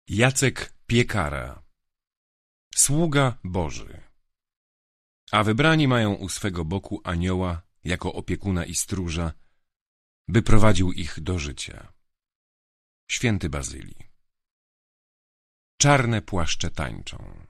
Jacek Piekara, sługa Boży. A wybrani mają u swego boku anioła jako opiekuna i stróża, by prowadził ich do życia. Święty Bazylii. Czarne płaszcze tańczą.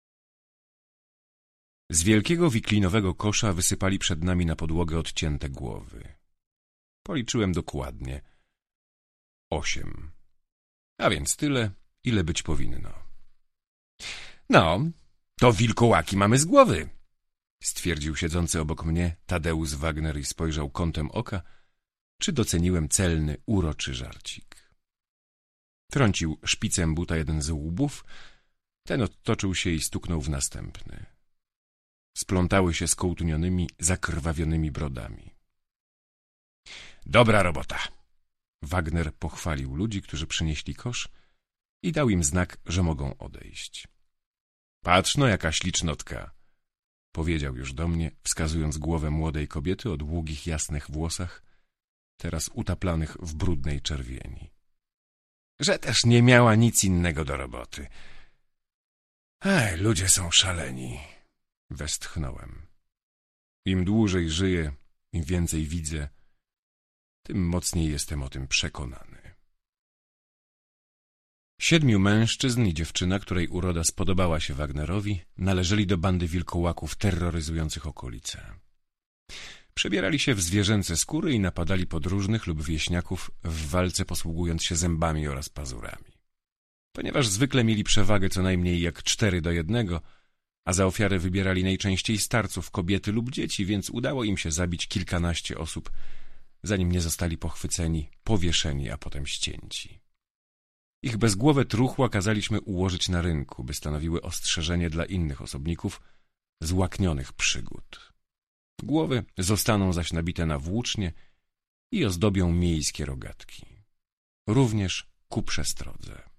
Z wielkiego wiklinowego kosza wysypali przed nami na podłogę odcięte głowy. Policzyłem dokładnie. 8. A więc tyle, ile być powinno. No, to wilkołaki mamy z głowy, stwierdził siedzący obok mnie Tadeusz Wagner i spojrzał kątem oka, czy doceniłem celny, uroczy żarcik. Trącił szpicem buta jeden z łbów, ten odtoczył się i stuknął w następny. Splątały się skołtunionymi, zakrwawionymi brodami. Dobra robota! Wagner pochwalił ludzi, którzy przynieśli kosz i dał im znak, że mogą odejść. Patrz no, jaka ślicznotka! Powiedział już do mnie, wskazując głowę młodej kobiety o długich, jasnych włosach, teraz utaplanych w brudnej czerwieni. Że też nie miała nic innego do roboty. Ludzie są szaleni, westchnąłem. Im dłużej żyję, im więcej widzę, tym mocniej jestem o tym przekonany. 7 mężczyzn i dziewczyna, której uroda spodobała się Wagnerowi, należeli do bandy wilkołaków terroryzujących okolice. Przebierali się w zwierzęce skóry i napadali podróżnych lub wieśniaków w walce, posługując się zębami oraz pazurami. Ponieważ zwykle mieli przewagę co najmniej jak 4:1, a za ofiarę wybierali najczęściej starców, kobiety lub dzieci, więc udało im się zabić kilkanaście osób, zanim nie zostali pochwyceni, powieszeni, a potem ścięci. Ich bezgłowe truchła kazaliśmy ułożyć na rynku, by stanowiły ostrzeżenie dla innych osobników złaknionych przygód. Głowy zostaną zaś nabite na włócznie i ozdobią miejskie rogatki. Również ku przestrodze.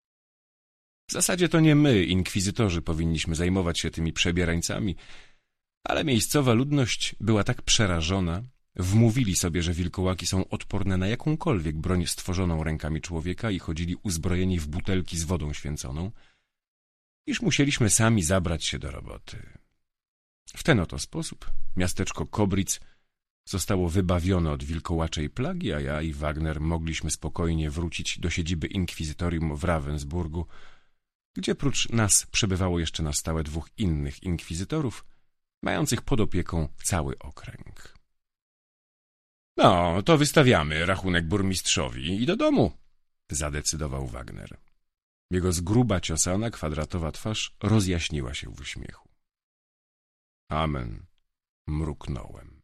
W zasadzie to nie my, inkwizytorzy, powinniśmy zajmować się tymi przebierańcami, ale miejscowa ludność była tak przerażona, wmówili sobie, że wilkołaki są odporne na jakąkolwiek broń stworzoną rękami człowieka i chodzili uzbrojeni w butelki z wodą święconą, iż musieliśmy sami zabrać się do roboty. W ten oto sposób miasteczko Kobric zostało wybawione od wilkołaczej plagi, a ja i Wagner mogliśmy spokojnie wrócić do siedziby inkwizytorium w Ravensburgu, gdzie prócz nas przebywało jeszcze na stałe 2 innych inkwizytorów, mających pod opieką cały okręg. No, to wystawiamy rachunek burmistrzowi i do domu, zadecydował Wagner. Jego zgruba ciosana, kwadratowa twarz rozjaśniła się w uśmiechu. Amen, mruknąłem.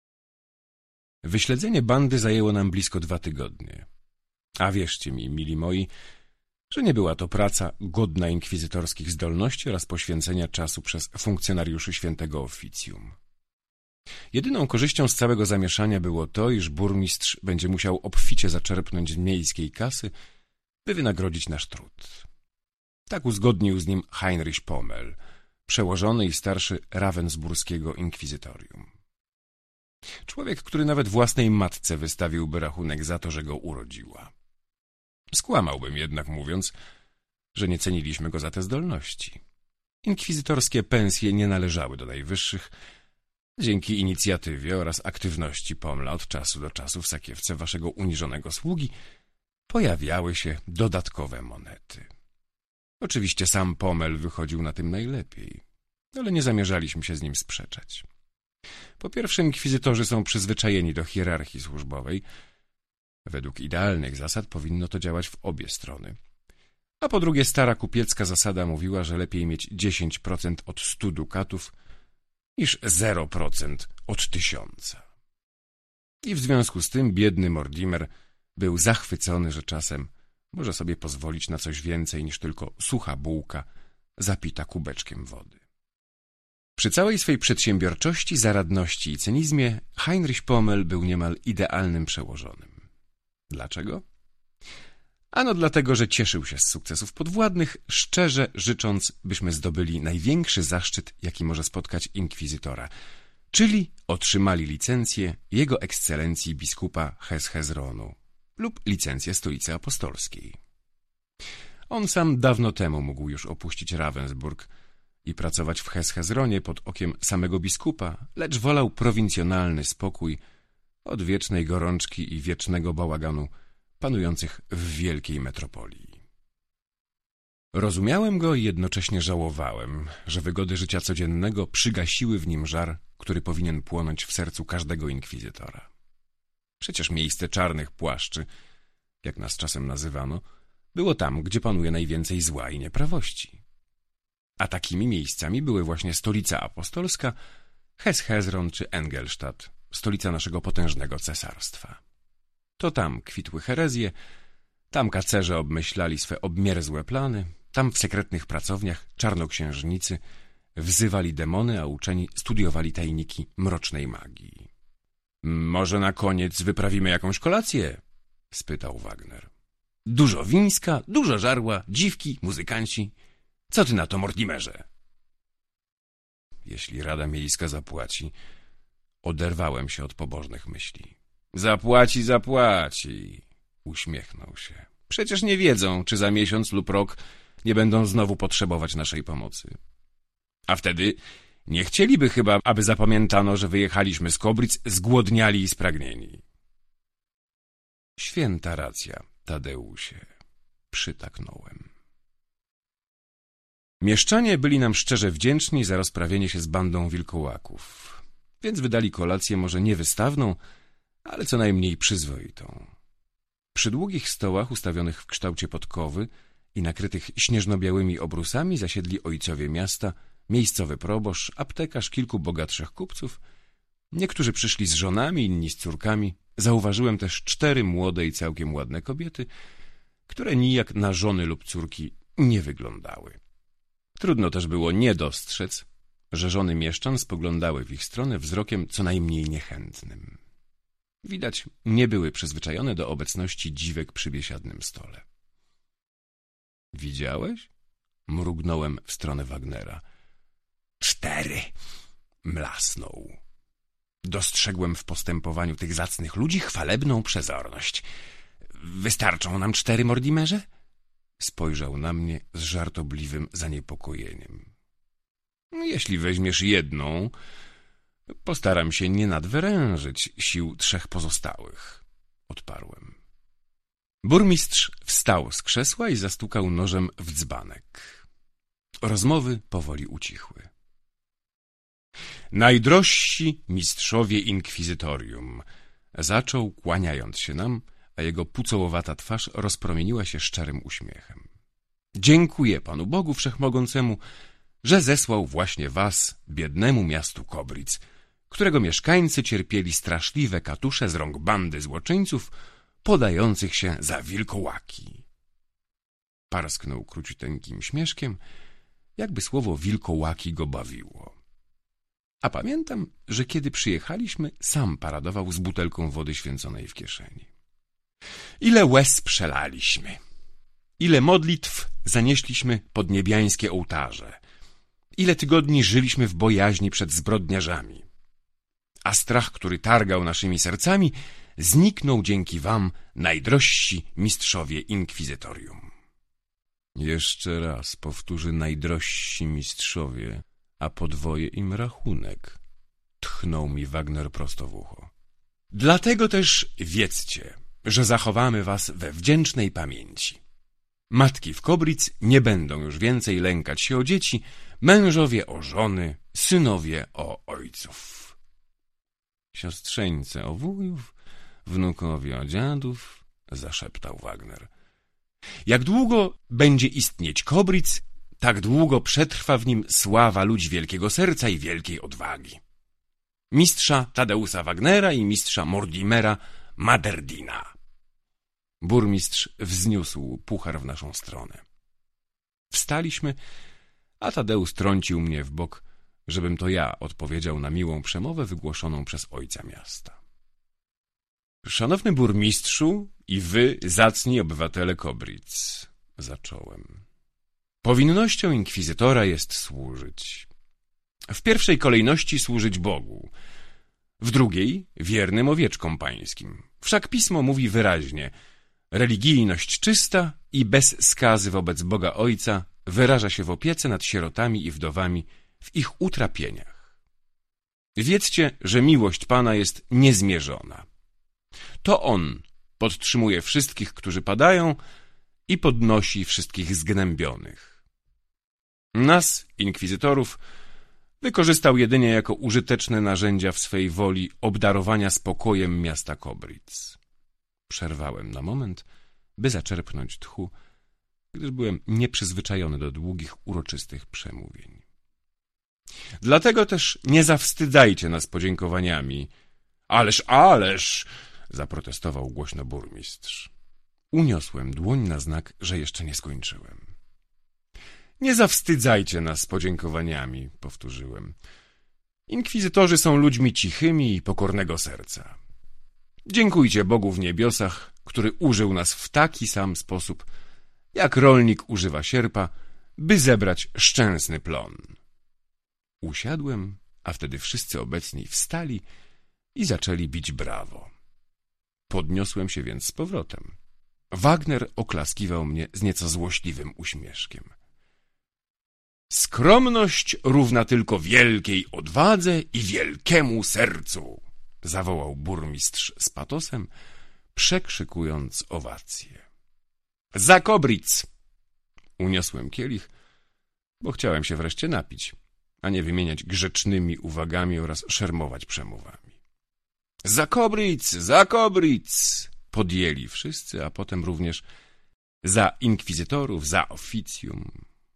Wyśledzenie bandy zajęło nam blisko 2 tygodnie. A wierzcie mi, mili moi, że nie była to praca godna inkwizytorskich zdolności oraz poświęcenia czasu przez funkcjonariuszy świętego oficjum. Jedyną korzyścią z całego zamieszania było to, iż burmistrz będzie musiał obficie zaczerpnąć z miejskiej kasy, by wynagrodzić nasz trud. Tak uzgodnił z nim Heinrich Pommel, przełożony i starszy ravensburskiego inkwizytorium. Człowiek, który nawet własnej matce wystawiłby rachunek za to, że go urodziła. Skłamałbym jednak, mówiąc, że nie ceniliśmy go za te zdolności. Inkwizytorskie pensje nie należały do najwyższych. Dzięki inicjatywie oraz aktywności Pommela od czasu do czasu w sakiewce waszego uniżonego sługi pojawiały się dodatkowe monety. Oczywiście sam Pommel wychodził na tym najlepiej, ale nie zamierzaliśmy się z nim sprzeczać. Po pierwsze, inkwizytorzy są przyzwyczajeni do hierarchii służbowej. Według idealnych zasad powinno to działać w obie strony. A po drugie, stara kupiecka zasada mówiła, że lepiej mieć 10% od 100 dukatów niż 0% od 1000. I w związku z tym biedny Mortimer był zachwycony, że czasem może sobie pozwolić na coś więcej niż tylko sucha bułka zapita kubeczkiem wody. Przy całej swej przedsiębiorczości, zaradności i cynizmie Heinrich Pommel był niemal idealnym przełożonym. Dlaczego? Ano dlatego, że cieszył się z sukcesów podwładnych, szczerze życząc, byśmy zdobyli największy zaszczyt, jaki może spotkać inkwizytora, czyli otrzymali licencję Jego Ekscelencji biskupa Hesse-Hezronu lub licencję Stolicy Apostolskiej. On sam dawno temu mógł już opuścić Ravensburg i pracować w Hesse-Hezronie pod okiem samego biskupa, lecz wolał prowincjonalny spokój od wiecznej gorączki i wiecznego bałaganu panujących w wielkiej metropolii. Rozumiałem go i jednocześnie żałowałem, że wygody życia codziennego przygasiły w nim żar, który powinien płonąć w sercu każdego inkwizytora. Przecież miejsce czarnych płaszczy, jak nas czasem nazywano, było tam, gdzie panuje najwięcej zła i nieprawości. A takimi miejscami były właśnie stolica apostolska, Hesse-Hezron czy Engelstadt, stolica naszego potężnego cesarstwa. To tam kwitły herezje, tam kacerze obmyślali swe obmierzłe plany, tam w sekretnych pracowniach czarnoksiężnicy wzywali demony, a uczeni studiowali tajniki mrocznej magii. — Może na koniec wyprawimy jakąś kolację? — spytał Wagner. — Dużo wińska, dużo żarła, dziwki, muzykanci. Co ty na to, Mortimerze? Jeśli Rada Miejska zapłaci, oderwałem się od pobożnych myśli. Zapłaci, zapłaci, uśmiechnął się. Przecież nie wiedzą, czy za miesiąc lub rok nie będą znowu potrzebować naszej pomocy. A wtedy nie chcieliby chyba, aby zapamiętano, że wyjechaliśmy z Kobric zgłodniali i spragnieni. Święta racja, Tadeusie, przytaknąłem. Mieszczanie byli nam szczerze wdzięczni za rozprawienie się z bandą wilkołaków, więc wydali kolację może nie wystawną, ale co najmniej przyzwoitą. Przy długich stołach ustawionych w kształcie podkowy i nakrytych śnieżno-białymi obrusami zasiedli ojcowie miasta, miejscowy proboszcz, aptekarz, kilku bogatszych kupców. Niektórzy przyszli z żonami, inni z córkami. Zauważyłem też 4 młode i całkiem ładne kobiety, które nijak na żony lub córki nie wyglądały. Trudno też było nie dostrzec, że żony mieszczan spoglądały w ich stronę wzrokiem co najmniej niechętnym. Widać, nie były przyzwyczajone do obecności dziwek przy biesiadnym stole. — Widziałeś? — mrugnąłem w stronę Wagnera. — 4! — mlasnął. Dostrzegłem w postępowaniu tych zacnych ludzi chwalebną przezorność. — Wystarczą nam 4, Mortimerze? Spojrzał na mnie z żartobliwym zaniepokojeniem. — Jeśli weźmiesz jedną, postaram się nie nadwyrężyć sił 3 pozostałych — odparłem. Burmistrz wstał z krzesła i zastukał nożem w dzbanek. Rozmowy powoli ucichły. Najdrożsi mistrzowie inkwizytorium — zaczął, kłaniając się nam, a jego pucołowata twarz rozpromieniła się szczerym uśmiechem. — Dziękuję Panu Bogu Wszechmogącemu, że zesłał właśnie was, biednemu miastu Kobric, którego mieszkańcy cierpieli straszliwe katusze z rąk bandy złoczyńców podających się za wilkołaki. Parsknął króciuteńkim śmieszkiem, jakby słowo wilkołaki go bawiło. A pamiętam, że kiedy przyjechaliśmy, sam paradował z butelką wody święconej w kieszeni. Ile łez przelaliśmy, ile modlitw zanieśliśmy pod niebiańskie ołtarze, ile tygodni żyliśmy w bojaźni przed zbrodniarzami. A strach, który targał naszymi sercami, zniknął dzięki wam, najdrożsi mistrzowie inkwizytorium. Jeszcze raz powtórzy najdrożsi mistrzowie, a podwoję im rachunek, tchnął mi Wagner prosto w ucho. Dlatego też wiedzcie, że zachowamy was we wdzięcznej pamięci. Matki w Kobric nie będą już więcej lękać się o dzieci, mężowie o żony, synowie o ojców. Siostrzeńce o wujów, wnukowie o dziadów, zaszeptał Wagner. Jak długo będzie istnieć Kobric, tak długo przetrwa w nim sława ludzi wielkiego serca i wielkiej odwagi. Mistrza Tadeusa Wagnera i mistrza Mortimera Maderdina. Burmistrz wzniósł puchar w naszą stronę. Wstaliśmy, a Tadeusz trącił mnie w bok, żebym to ja odpowiedział na miłą przemowę wygłoszoną przez ojca miasta. Szanowny burmistrzu i wy, zacni obywatele Kobric, zacząłem. Powinnością inkwizytora jest służyć. W pierwszej kolejności służyć Bogu, w drugiej wiernym owieczkom pańskim. Wszak pismo mówi wyraźnie: religijność czysta i bez skazy wobec Boga Ojca wyraża się w opiece nad sierotami i wdowami w ich utrapieniach. Wiedzcie, że miłość Pana jest niezmierzona. To On podtrzymuje wszystkich, którzy padają, i podnosi wszystkich zgnębionych. Nas, inkwizytorów, wykorzystał jedynie jako użyteczne narzędzia w swej woli obdarowania spokojem miasta Kobritz. Przerwałem na moment, by zaczerpnąć tchu, gdyż byłem nieprzyzwyczajony do długich, uroczystych przemówień. Dlatego też nie zawstydzajcie nas podziękowaniami. Ależ, zaprotestował głośno burmistrz. Uniosłem dłoń na znak, że jeszcze nie skończyłem. Nie zawstydzajcie nas podziękowaniami, powtórzyłem. Inkwizytorzy są ludźmi cichymi i pokornego serca. Dziękujcie Bogu w niebiosach, który użył nas w taki sam sposób, jak rolnik używa sierpa, by zebrać szczęsny plon. Usiadłem, a wtedy wszyscy obecni wstali i zaczęli bić brawo. Podniosłem się więc z powrotem. Wagner oklaskiwał mnie z nieco złośliwym uśmieszkiem. Skromność równa tylko wielkiej odwadze i wielkiemu sercu, zawołał burmistrz z patosem, przekrzykując owację. Za Kobritz! Uniosłem kielich, bo chciałem się wreszcie napić, a nie wymieniać grzecznymi uwagami oraz szermować przemowami. Za Kobritz! Za Kobritz! Podjęli wszyscy, a potem również za inkwizytorów, za oficjum.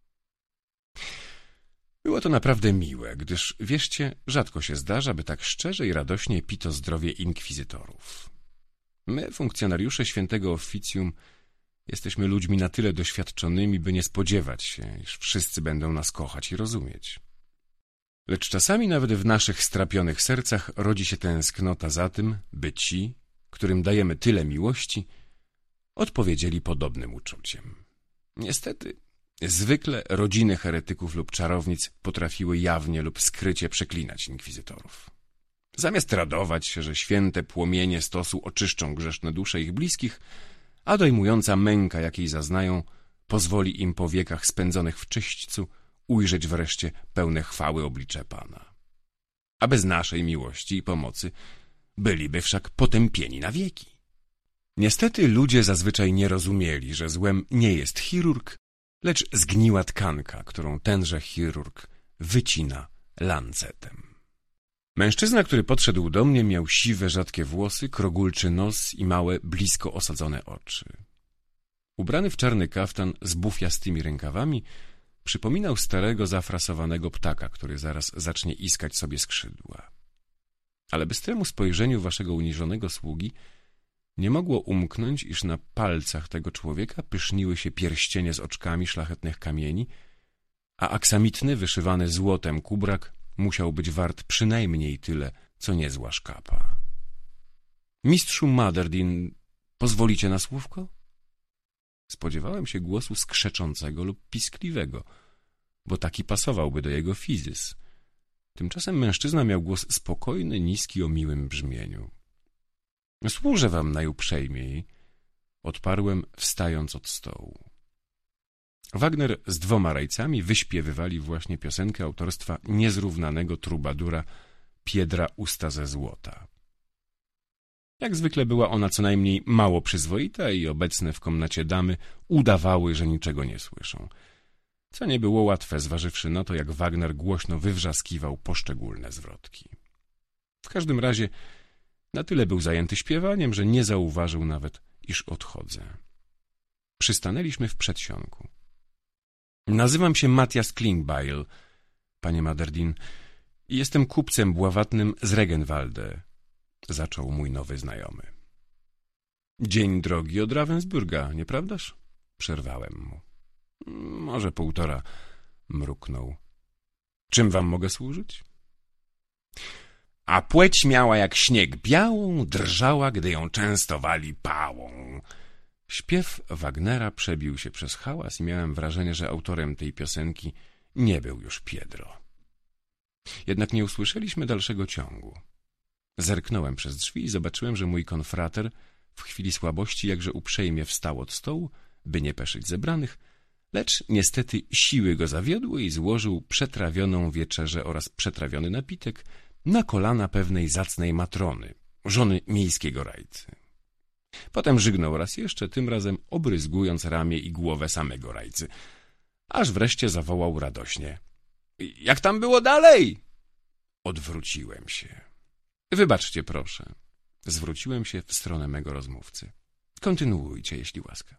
Było to naprawdę miłe, gdyż, wierzcie, rzadko się zdarza, by tak szczerze i radośnie pito zdrowie inkwizytorów. My, funkcjonariusze świętego oficjum, jesteśmy ludźmi na tyle doświadczonymi, by nie spodziewać się, iż wszyscy będą nas kochać i rozumieć. Lecz czasami nawet w naszych strapionych sercach rodzi się tęsknota za tym, by ci, którym dajemy tyle miłości, odpowiedzieli podobnym uczuciem. Niestety, zwykle rodziny heretyków lub czarownic potrafiły jawnie lub skrycie przeklinać inkwizytorów. Zamiast radować się, że święte płomienie stosu oczyszczą grzeszne dusze ich bliskich, a dojmująca męka, jakiej zaznają, pozwoli im po wiekach spędzonych w czyśćcu ujrzeć wreszcie pełne chwały oblicze Pana. A bez naszej miłości i pomocy byliby wszak potępieni na wieki. Niestety ludzie zazwyczaj nie rozumieli, że złem nie jest chirurg, lecz zgniła tkanka, którą tenże chirurg wycina lancetem. Mężczyzna, który podszedł do mnie, miał siwe, rzadkie włosy, krogulczy nos i małe, blisko osadzone oczy. Ubrany w czarny kaftan z bufiastymi rękawami, przypominał starego, zafrasowanego ptaka, który zaraz zacznie iskać sobie skrzydła. Ale bystremu spojrzeniu waszego uniżonego sługi nie mogło umknąć, iż na palcach tego człowieka pyszniły się pierścienie z oczkami szlachetnych kamieni, a aksamitny, wyszywany złotem kubrak musiał być wart przynajmniej tyle, co niezła szkapa. Mistrzu Maderdin, pozwolicie na słówko? Spodziewałem się głosu skrzeczącego lub piskliwego, bo taki pasowałby do jego fizys. Tymczasem mężczyzna miał głos spokojny, niski, o miłym brzmieniu. Służę wam najuprzejmiej, odparłem, wstając od stołu. Wagner z 2 rajcami wyśpiewywali właśnie piosenkę autorstwa niezrównanego trubadura Piedra Usta ze Złota. Jak zwykle była ona co najmniej mało przyzwoita i obecne w komnacie damy udawały, że niczego nie słyszą. Co nie było łatwe, zważywszy na to, jak Wagner głośno wywrzaskiwał poszczególne zwrotki. W każdym razie na tyle był zajęty śpiewaniem, że nie zauważył nawet, iż odchodzę. Przystanęliśmy w przedsionku. Nazywam się Matthias Klingbeil, panie Maderdin, i jestem kupcem bławatnym z Regenwalde, zaczął mój nowy znajomy. Dzień drogi od Ravensburga, nieprawdaż? Przerwałem mu. Może 1,5, mruknął. Czym wam mogę służyć? A płeć miała jak śnieg białą, drżała, gdy ją częstowali pałą. Śpiew Wagnera przebił się przez hałas i miałem wrażenie, że autorem tej piosenki nie był już Piedro. Jednak nie usłyszeliśmy dalszego ciągu. Zerknąłem przez drzwi i zobaczyłem, że mój konfrater w chwili słabości jakże uprzejmie wstał od stołu, by nie peszyć zebranych, lecz niestety siły go zawiodły i złożył przetrawioną wieczerzę oraz przetrawiony napitek na kolana pewnej zacnej matrony, żony miejskiego rajcy. Potem żygnął raz jeszcze, tym razem obryzgując ramię i głowę samego rajcy, aż wreszcie zawołał radośnie: jak tam było dalej? Odwróciłem się. Wybaczcie, proszę. Zwróciłem się w stronę mego rozmówcy. Kontynuujcie, jeśli łaska.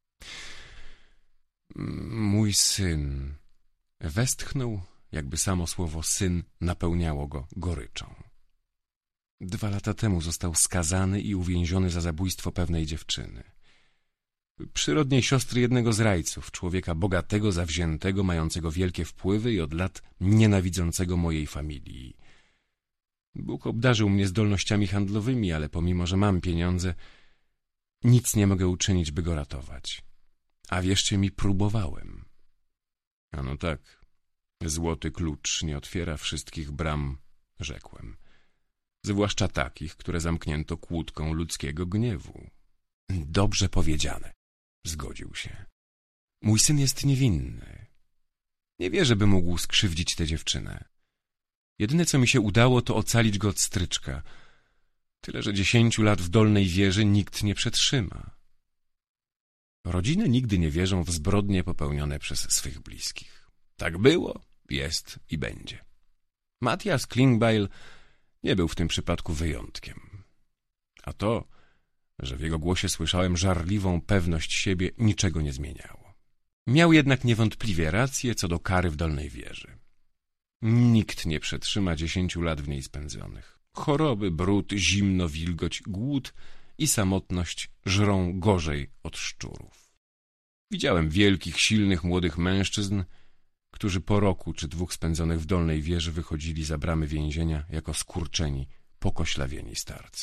Mój syn westchnął, jakby samo słowo syn napełniało go goryczą. 2 lata temu został skazany i uwięziony za zabójstwo pewnej dziewczyny. Przyrodniej siostry jednego z rajców, człowieka bogatego, zawziętego, mającego wielkie wpływy i od lat nienawidzącego mojej familii. Bóg obdarzył mnie zdolnościami handlowymi, ale pomimo, że mam pieniądze, nic nie mogę uczynić, by go ratować. A wierzcie mi, próbowałem. Ano tak, złoty klucz nie otwiera wszystkich bram, rzekłem. Zwłaszcza takich, które zamknięto kłódką ludzkiego gniewu. Dobrze powiedziane, zgodził się. Mój syn jest niewinny. Nie wierzę, by mógł skrzywdzić tę dziewczynę. Jedyne, co mi się udało, to ocalić go od stryczka. Tyle, że 10 lat w dolnej wieży nikt nie przetrzyma. Rodziny nigdy nie wierzą w zbrodnie popełnione przez swych bliskich. Tak było, jest i będzie. Matthias Klingbeil nie był w tym przypadku wyjątkiem. A to, że w jego głosie słyszałem żarliwą pewność siebie, niczego nie zmieniało. Miał jednak niewątpliwie rację co do kary w dolnej wieży. Nikt nie przetrzyma 10 lat w niej spędzonych. Choroby, brud, zimno, wilgoć, głód i samotność żrą gorzej od szczurów. Widziałem wielkich, silnych, młodych mężczyzn, którzy po roku czy 2 spędzonych w dolnej wieży wychodzili za bramy więzienia jako skurczeni, pokoślawieni starcy.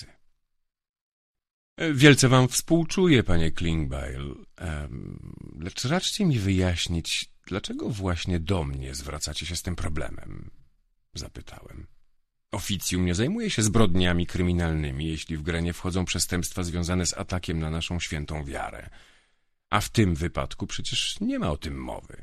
Wielce wam współczuję, panie Klingbeil, lecz raczcie mi wyjaśnić, dlaczego właśnie do mnie zwracacie się z tym problemem? Zapytałem. Oficjum nie zajmuje się zbrodniami kryminalnymi, jeśli w grę nie wchodzą przestępstwa związane z atakiem na naszą świętą wiarę. A w tym wypadku przecież nie ma o tym mowy.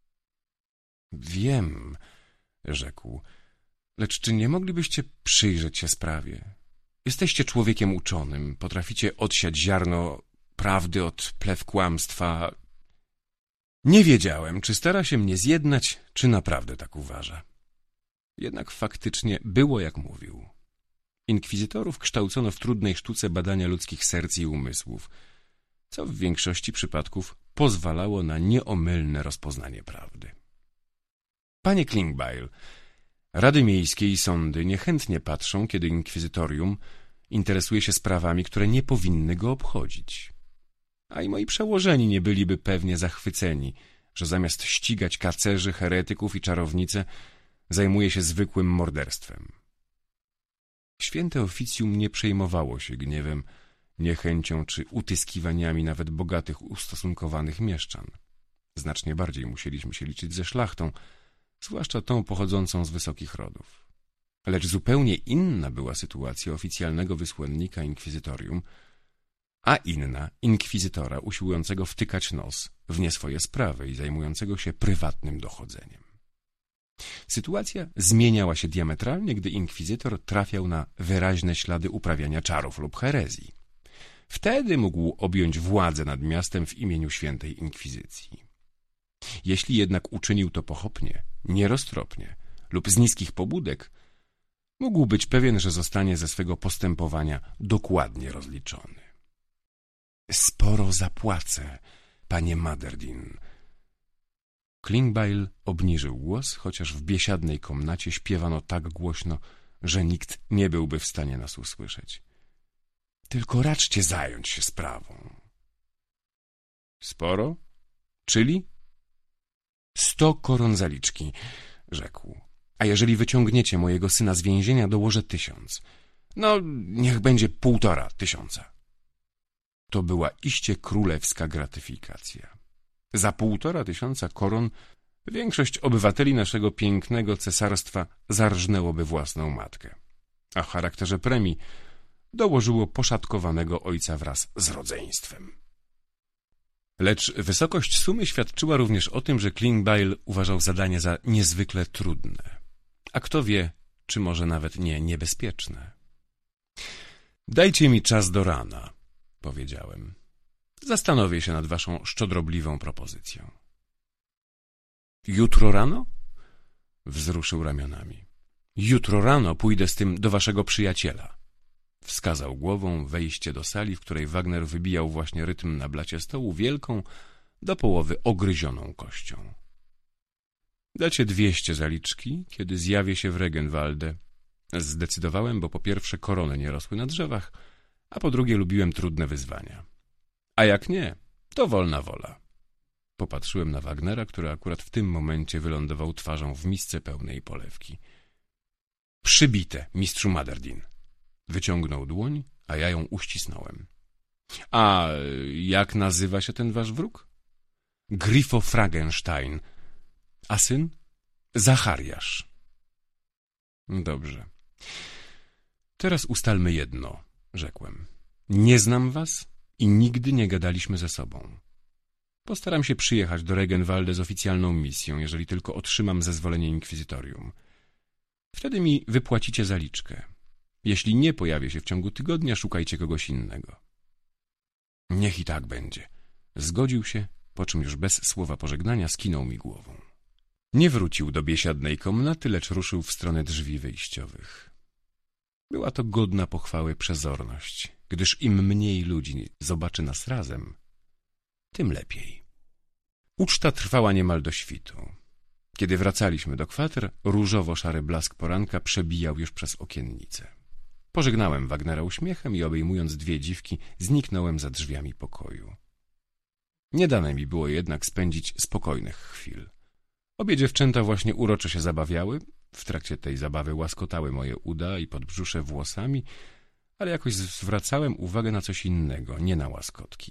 Wiem, rzekł, lecz czy nie moglibyście przyjrzeć się sprawie? Jesteście człowiekiem uczonym, potraficie odsiać ziarno prawdy od plew kłamstwa. Nie wiedziałem, czy stara się mnie zjednać, czy naprawdę tak uważa. Jednak faktycznie było, jak mówił. Inkwizytorów kształcono w trudnej sztuce badania ludzkich serc i umysłów, co w większości przypadków pozwalało na nieomylne rozpoznanie prawdy. Panie Klingbeil, rady miejskie i sądy niechętnie patrzą, kiedy inkwizytorium interesuje się sprawami, które nie powinny go obchodzić. A i moi przełożeni nie byliby pewnie zachwyceni, że zamiast ścigać kacerzy, heretyków i czarownice zajmuje się zwykłym morderstwem. Święte oficjum nie przejmowało się gniewem, niechęcią czy utyskiwaniami nawet bogatych, ustosunkowanych mieszczan. Znacznie bardziej musieliśmy się liczyć ze szlachtą, zwłaszcza tą pochodzącą z wysokich rodów. Lecz zupełnie inna była sytuacja oficjalnego wysłannika inkwizytorium, a inna inkwizytora usiłującego wtykać nos w nie swoje sprawy i zajmującego się prywatnym dochodzeniem. Sytuacja zmieniała się diametralnie, gdy inkwizytor trafiał na wyraźne ślady uprawiania czarów lub herezji. Wtedy mógł objąć władzę nad miastem w imieniu świętej inkwizycji. Jeśli jednak uczynił to pochopnie, nieroztropnie lub z niskich pobudek, mógł być pewien, że zostanie ze swego postępowania dokładnie rozliczony. Sporo zapłacę, panie Maderdin. Klingbeil obniżył głos, chociaż w biesiadnej komnacie śpiewano tak głośno, że nikt nie byłby w stanie nas usłyszeć. Tylko raczcie zająć się sprawą. Sporo? Czyli? 100 koron zaliczki, rzekł. A jeżeli wyciągniecie mojego syna z więzienia, dołożę 1000. No, niech będzie 1500. To była iście królewska gratyfikacja. Za 1500 koron większość obywateli naszego pięknego cesarstwa zarżnęłoby własną matkę, a w charakterze premii dołożyło poszatkowanego ojca wraz z rodzeństwem. Lecz wysokość sumy świadczyła również o tym, że Klingbeil uważał zadanie za niezwykle trudne. A kto wie, czy może nawet nie niebezpieczne. Dajcie mi czas do rana, powiedziałem. Zastanowię się nad waszą szczodrobliwą propozycją. Jutro rano? Wzruszył ramionami. Jutro rano pójdę z tym do waszego przyjaciela. Wskazał głową wejście do sali, w której Wagner wybijał właśnie rytm na blacie stołu wielką, do połowy ogryzioną kością. Dacie 200 zaliczki, kiedy zjawię się w Regenwalde. Zdecydowałem, bo po pierwsze korony nie rosły na drzewach, a po drugie lubiłem trudne wyzwania. A jak nie, to wolna wola. Popatrzyłem na Wagnera, który akurat w tym momencie wylądował twarzą w misce pełnej polewki. Przybite, mistrzu Maderdin. Wyciągnął dłoń, a ja ją uścisnąłem. A jak nazywa się ten wasz wróg? Grifo Frankenstein. A syn? Zachariasz. Dobrze. Teraz ustalmy jedno, rzekłem. Nie znam was i nigdy nie gadaliśmy ze sobą. Postaram się przyjechać do Regenwalde z oficjalną misją, jeżeli tylko otrzymam zezwolenie inkwizytorium. Wtedy mi wypłacicie zaliczkę. Jeśli nie pojawię się w ciągu tygodnia, szukajcie kogoś innego. Niech i tak będzie. Zgodził się, po czym już bez słowa pożegnania skinął mi głową. Nie wrócił do biesiadnej komnaty, lecz ruszył w stronę drzwi wyjściowych. Była to godna pochwały przezorność, gdyż im mniej ludzi zobaczy nas razem, tym lepiej. Uczta trwała niemal do świtu. Kiedy wracaliśmy do kwater, różowo-szary blask poranka przebijał już przez okiennice. Pożegnałem Wagnera uśmiechem i obejmując 2 dziwki, zniknąłem za drzwiami pokoju. Nie dane mi było jednak spędzić spokojnych chwil. Obie dziewczęta właśnie uroczo się zabawiały, w trakcie tej zabawy łaskotały moje uda i podbrzusze włosami, ale jakoś zwracałem uwagę na coś innego, nie na łaskotki.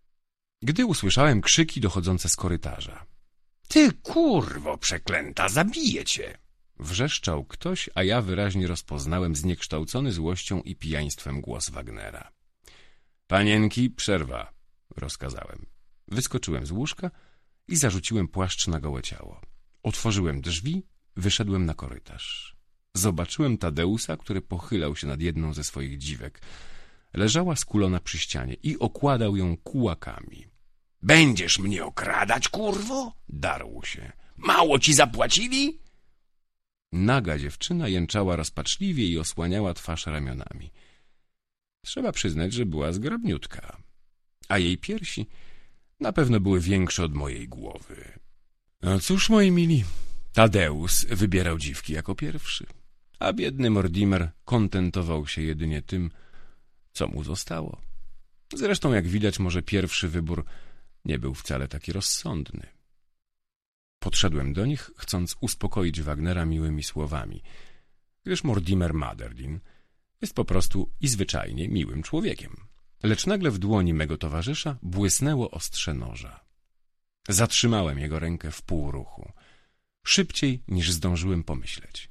Gdy usłyszałem krzyki dochodzące z korytarza. Ty kurwo przeklęta, zabiję cię! Wrzeszczał ktoś, a ja wyraźnie rozpoznałem zniekształcony złością i pijaństwem głos Wagnera. Panienki, przerwa, rozkazałem. Wyskoczyłem z łóżka i zarzuciłem płaszcz na gołe ciało. Otworzyłem drzwi, wyszedłem na korytarz. Zobaczyłem Tadeusa, który pochylał się nad jedną ze swoich dziwek. Leżała skulona przy ścianie i okładał ją kułakami. Będziesz mnie okradać, kurwo? Darł się. Mało ci zapłacili? Naga dziewczyna jęczała rozpaczliwie i osłaniała twarz ramionami. Trzeba przyznać, że była zgrabniutka, a jej piersi na pewno były większe od mojej głowy. No cóż, moi mili, Tadeus wybierał dziwki jako pierwszy, a biedny Mortimer kontentował się jedynie tym, co mu zostało. Zresztą, jak widać, może pierwszy wybór nie był wcale taki rozsądny. Podszedłem do nich, chcąc uspokoić Wagnera miłymi słowami, gdyż Mortimer Maderdin jest po prostu i zwyczajnie miłym człowiekiem. Lecz nagle w dłoni mego towarzysza błysnęło ostrze noża. Zatrzymałem jego rękę w półruchu, szybciej niż zdążyłem pomyśleć.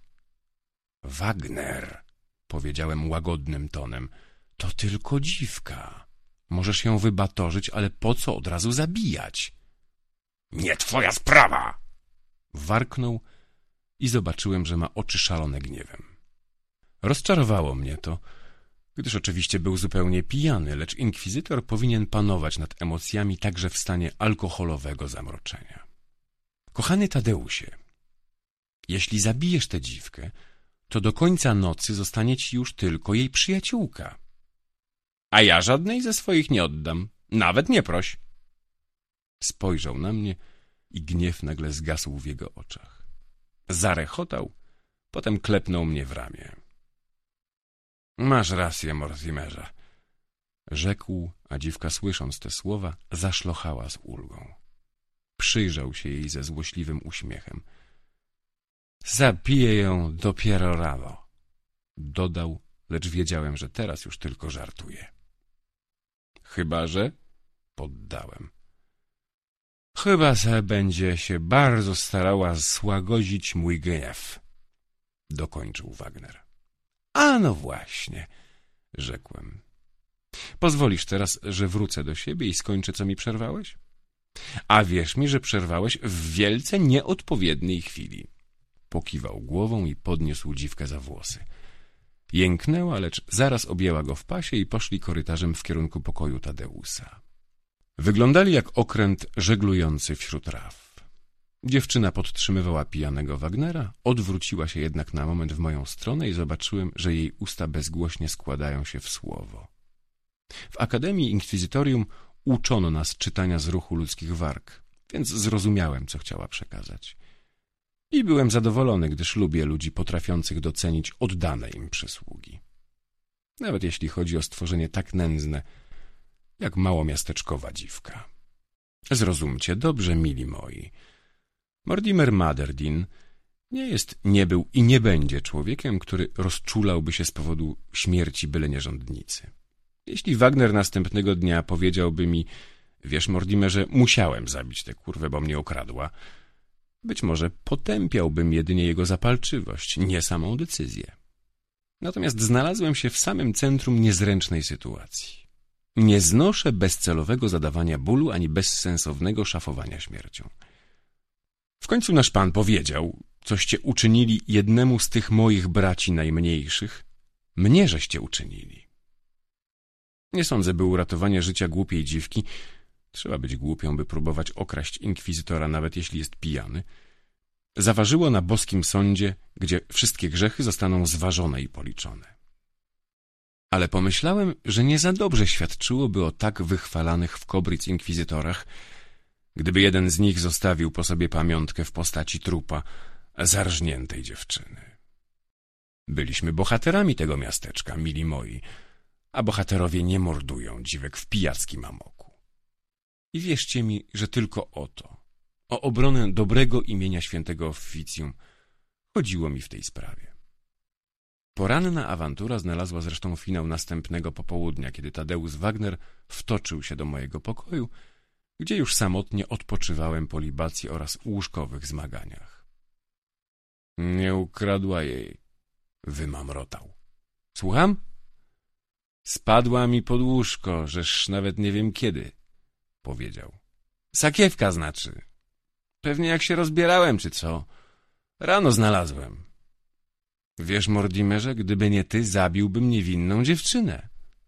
Wagner, powiedziałem łagodnym tonem, to tylko dziwka. Możesz ją wybatorzyć, ale po co od razu zabijać? Nie twoja sprawa! Warknął i zobaczyłem, że ma oczy szalone gniewem. Rozczarowało mnie to, gdyż oczywiście był zupełnie pijany, lecz inkwizytor powinien panować nad emocjami także w stanie alkoholowego zamroczenia. Kochany Tadeusie, jeśli zabijesz tę dziwkę, to do końca nocy zostanie ci już tylko jej przyjaciółka. A ja żadnej ze swoich nie oddam, nawet nie proś. Spojrzał na mnie i gniew nagle zgasł w jego oczach. Zarechotał, potem klepnął mnie w ramię. Masz rację, Mortimerze, rzekł, a dziwka, słysząc te słowa, zaszlochała z ulgą. Przyjrzał się jej ze złośliwym uśmiechem. Zabiję ją dopiero rano, dodał, lecz wiedziałem, że teraz już tylko żartuje. Chyba że? Poddałem. Chyba że będzie się bardzo starała złagodzić mój gniew, dokończył Wagner. A no właśnie, rzekłem. Pozwolisz teraz, że wrócę do siebie i skończę, co mi przerwałeś? A wierz mi, że przerwałeś w wielce nieodpowiedniej chwili. Pokiwał głową i podniósł dziwkę za włosy. Jęknęła, lecz zaraz objęła go w pasie i poszli korytarzem w kierunku pokoju Tadeusa. Wyglądali jak okręt żeglujący wśród raf. Dziewczyna podtrzymywała pijanego Wagnera, odwróciła się jednak na moment w moją stronę i zobaczyłem, że jej usta bezgłośnie składają się w słowo. W Akademii Inkwizytorium uczono nas czytania z ruchu ludzkich warg, więc zrozumiałem, co chciała przekazać. I byłem zadowolony, gdyż lubię ludzi potrafiących docenić oddane im przysługi. Nawet jeśli chodzi o stworzenie tak nędzne, jak małomiasteczkowa dziwka. Zrozumcie dobrze, mili moi. Mortimer Madderdin nie był i nie będzie człowiekiem, który rozczulałby się z powodu śmierci byle nierządnicy. Jeśli Wagner następnego dnia powiedziałby mi: wiesz, Mortimerze, musiałem zabić tę kurwę, bo mnie okradła, być może potępiałbym jedynie jego zapalczywość, nie samą decyzję. Natomiast znalazłem się w samym centrum niezręcznej sytuacji. Nie znoszę bezcelowego zadawania bólu ani bezsensownego szafowania śmiercią. W końcu nasz pan powiedział, coście uczynili jednemu z tych moich braci najmniejszych, mnie żeście uczynili. Nie sądzę, by uratowanie życia głupiej dziwki, trzeba być głupią, by próbować okraść inkwizytora, nawet jeśli jest pijany, zaważyło na boskim sądzie, gdzie wszystkie grzechy zostaną zważone i policzone. Ale pomyślałem, że nie za dobrze świadczyłoby o tak wychwalanych w Kobric inkwizytorach, gdyby jeden z nich zostawił po sobie pamiątkę w postaci trupa zarżniętej dziewczyny. Byliśmy bohaterami tego miasteczka, mili moi, a bohaterowie nie mordują dziwek w pijackim amoku. I wierzcie mi, że tylko o to, o obronę dobrego imienia świętego oficjum, chodziło mi w tej sprawie. Poranna awantura znalazła zresztą finał następnego popołudnia, kiedy Tadeusz Wagner wtoczył się do mojego pokoju, gdzie już samotnie odpoczywałem po libacji oraz łóżkowych zmaganiach. Nie ukradła jej, wymamrotał. Słucham? Spadła mi pod łóżko, żeż nawet nie wiem kiedy, powiedział. Sakiewka znaczy. Pewnie jak się rozbierałem, czy co? Rano znalazłem. Wiesz, Mortimerze, gdyby nie ty, zabiłbym niewinną dziewczynę.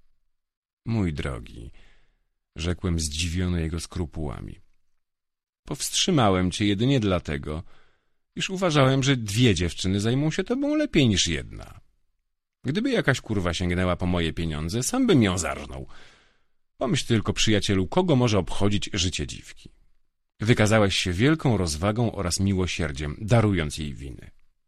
Mój drogi, rzekłem zdziwiony jego skrupułami. Powstrzymałem cię jedynie dlatego, iż uważałem, że dwie dziewczyny zajmą się tobą lepiej niż jedna. Gdyby jakaś kurwa sięgnęła po moje pieniądze, sam bym ją zarżnął. Pomyśl tylko, przyjacielu, kogo może obchodzić życie dziwki. Wykazałeś się wielką rozwagą oraz miłosierdziem, darując jej winy.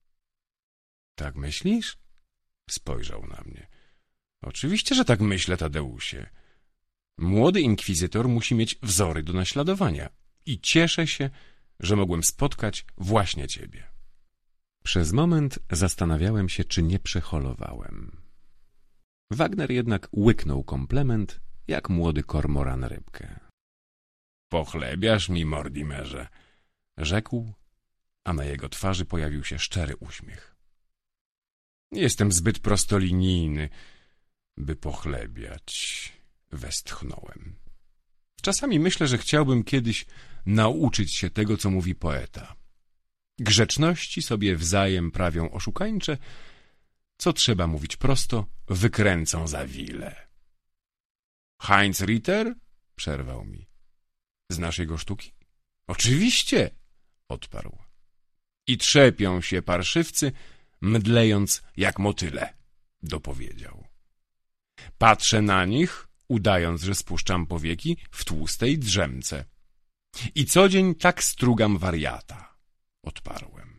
Tak myślisz? Spojrzał na mnie. Oczywiście, że tak myślę, Tadeusie. Młody inkwizytor musi mieć wzory do naśladowania i cieszę się, że mogłem spotkać właśnie ciebie. Przez moment zastanawiałem się, czy nie przeholowałem. Wagner jednak łyknął komplement, jak młody kormoran rybkę. Pochlebiasz mi, Mortimerze, rzekł, a na jego twarzy pojawił się szczery uśmiech. Jestem zbyt prostolinijny, by pochlebiać, westchnąłem. Czasami myślę, że chciałbym kiedyś nauczyć się tego, co mówi poeta. Grzeczności sobie wzajem prawią oszukańcze, co trzeba mówić prosto, wykręcą za wile. Heinz Ritter? Przerwał mi. Znasz jego sztuki? Oczywiście, odparł. I trzepią się parszywcy, mdlejąc jak motyle, dopowiedział. Patrzę na nich, udając, że spuszczam powieki w tłustej drzemce. I co dzień tak strugam wariata, odparłem.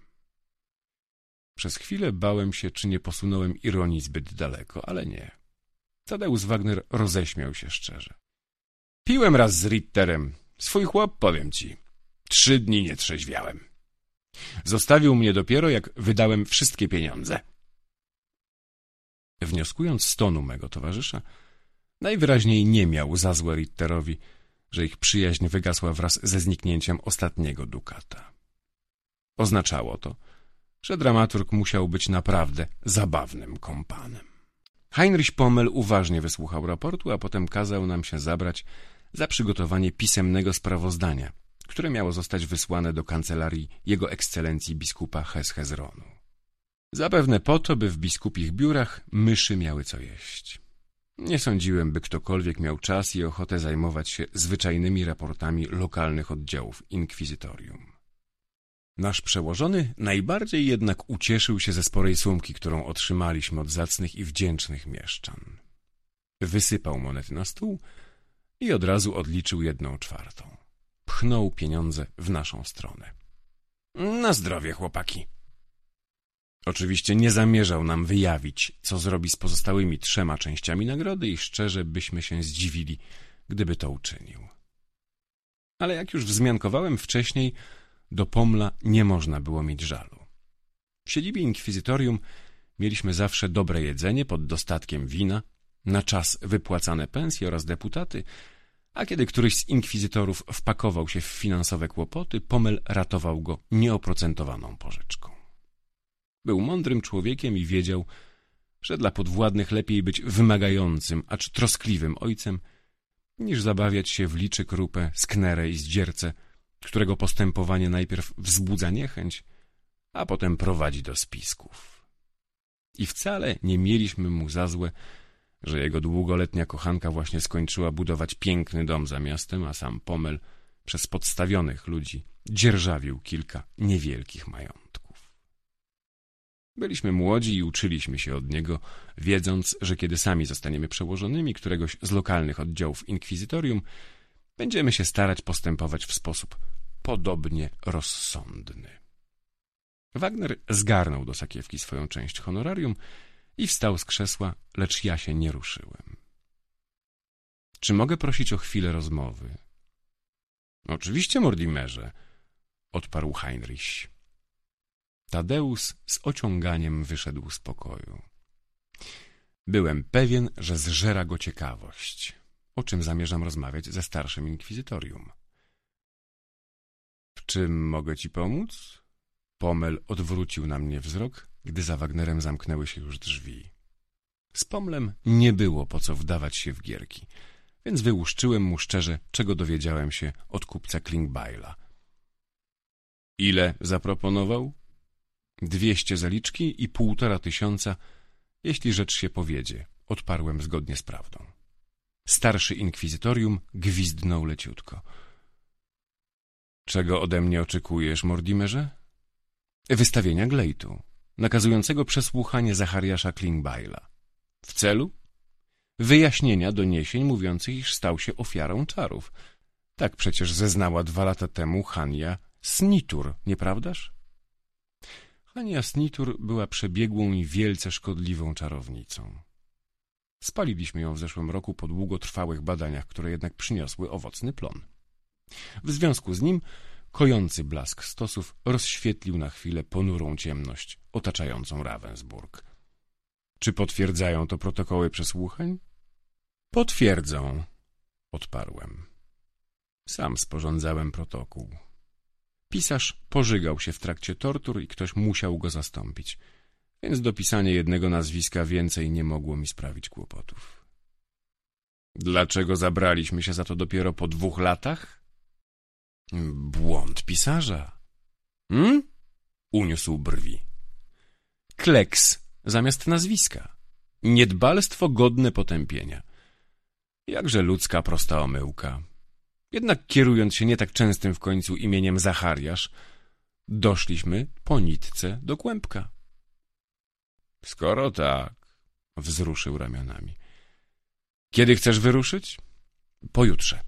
Przez chwilę bałem się, czy nie posunąłem ironii zbyt daleko, ale nie. Tadeusz Wagner roześmiał się szczerze. Piłem raz z Ritterem. Swój chłop, powiem ci. 3 dni nie trzeźwiałem. Zostawił mnie dopiero, jak wydałem wszystkie pieniądze. Wnioskując z tonu mego towarzysza, najwyraźniej nie miał za złe Ritterowi, że ich przyjaźń wygasła wraz ze zniknięciem ostatniego dukata. Oznaczało to, że dramaturg musiał być naprawdę zabawnym kompanem. Heinrich Pommel uważnie wysłuchał raportu, a potem kazał nam się zabrać za przygotowanie pisemnego sprawozdania, które miało zostać wysłane do kancelarii Jego Ekscelencji biskupa Hes-Hezronu. Zapewne po to, by w biskupich biurach myszy miały co jeść. Nie sądziłem, by ktokolwiek miał czas i ochotę zajmować się zwyczajnymi raportami lokalnych oddziałów inkwizytorium. Nasz przełożony najbardziej jednak ucieszył się ze sporej sumki, którą otrzymaliśmy od zacnych i wdzięcznych mieszczan. Wysypał monety na stół i od razu odliczył 1/4. Pchnął pieniądze w naszą stronę. Na zdrowie, chłopaki. Oczywiście nie zamierzał nam wyjawić, co zrobi z pozostałymi 3 częściami nagrody i szczerze byśmy się zdziwili, gdyby to uczynił. Ale jak już wzmiankowałem wcześniej, do Pomla nie można było mieć żalu. W siedzibie inkwizytorium mieliśmy zawsze dobre jedzenie pod dostatkiem wina, na czas wypłacane pensje oraz deputaty, a kiedy któryś z inkwizytorów wpakował się w finansowe kłopoty, Pomel ratował go nieoprocentowaną pożyczką. Był mądrym człowiekiem i wiedział, że dla podwładnych lepiej być wymagającym, acz troskliwym ojcem, niż zabawiać się w liczy krupę, sknerę i zdziercę, którego postępowanie najpierw wzbudza niechęć, a potem prowadzi do spisków. I wcale nie mieliśmy mu za złe, że jego długoletnia kochanka właśnie skończyła budować piękny dom za miastem, a sam Pomel przez podstawionych ludzi dzierżawił kilka niewielkich majątków. Byliśmy młodzi i uczyliśmy się od niego, wiedząc, że kiedy sami zostaniemy przełożonymi któregoś z lokalnych oddziałów inkwizytorium, będziemy się starać postępować w sposób podobnie rozsądny. Wagner zgarnął do sakiewki swoją część honorarium i wstał z krzesła, lecz ja się nie ruszyłem. — Czy mogę prosić o chwilę rozmowy? — Oczywiście, Mortimerze — odparł Heinrich. Tadeusz z ociąganiem wyszedł z pokoju. Byłem pewien, że zżera go ciekawość, o czym zamierzam rozmawiać ze starszym inkwizytorium. — W czym mogę ci pomóc? Pomel odwrócił na mnie wzrok, gdy za Wagnerem zamknęły się już drzwi. Z Pomlem nie było po co wdawać się w gierki, więc wyłuszczyłem mu szczerze, czego dowiedziałem się od kupca Klingbeila. Ile zaproponował? 200 zaliczki i 1500, jeśli rzecz się powiedzie, odparłem zgodnie z prawdą. Starszy inkwizytorium gwizdnął leciutko. Czego ode mnie oczekujesz, Mortimerze? Wystawienia glejtu, nakazującego przesłuchanie Zachariasza Klingbeila. W celu? Wyjaśnienia doniesień mówiących, iż stał się ofiarą czarów. Tak przecież zeznała 2 lata temu Hania Snitur, nieprawdaż? Hania Snitur była przebiegłą i wielce szkodliwą czarownicą. Spaliliśmy ją w zeszłym roku po długotrwałych badaniach, które jednak przyniosły owocny plon. W związku z nim kojący blask stosów rozświetlił na chwilę ponurą ciemność otaczającą Ravensburg. Czy potwierdzają to protokoły przesłuchań? Potwierdzą, odparłem. Sam sporządzałem protokół. Pisarz pożygał się w trakcie tortur i ktoś musiał go zastąpić, więc dopisanie jednego nazwiska więcej nie mogło mi sprawić kłopotów. Dlaczego zabraliśmy się za to dopiero po 2 latach? Błąd pisarza. Uniósł brwi. Kleks zamiast nazwiska. Niedbalstwo godne potępienia. Jakże ludzka prosta omyłka. Jednak kierując się nie tak częstym w końcu imieniem Zachariasz, doszliśmy po nitce do kłębka. Skoro tak, wzruszył ramionami. Kiedy chcesz wyruszyć? Pojutrze.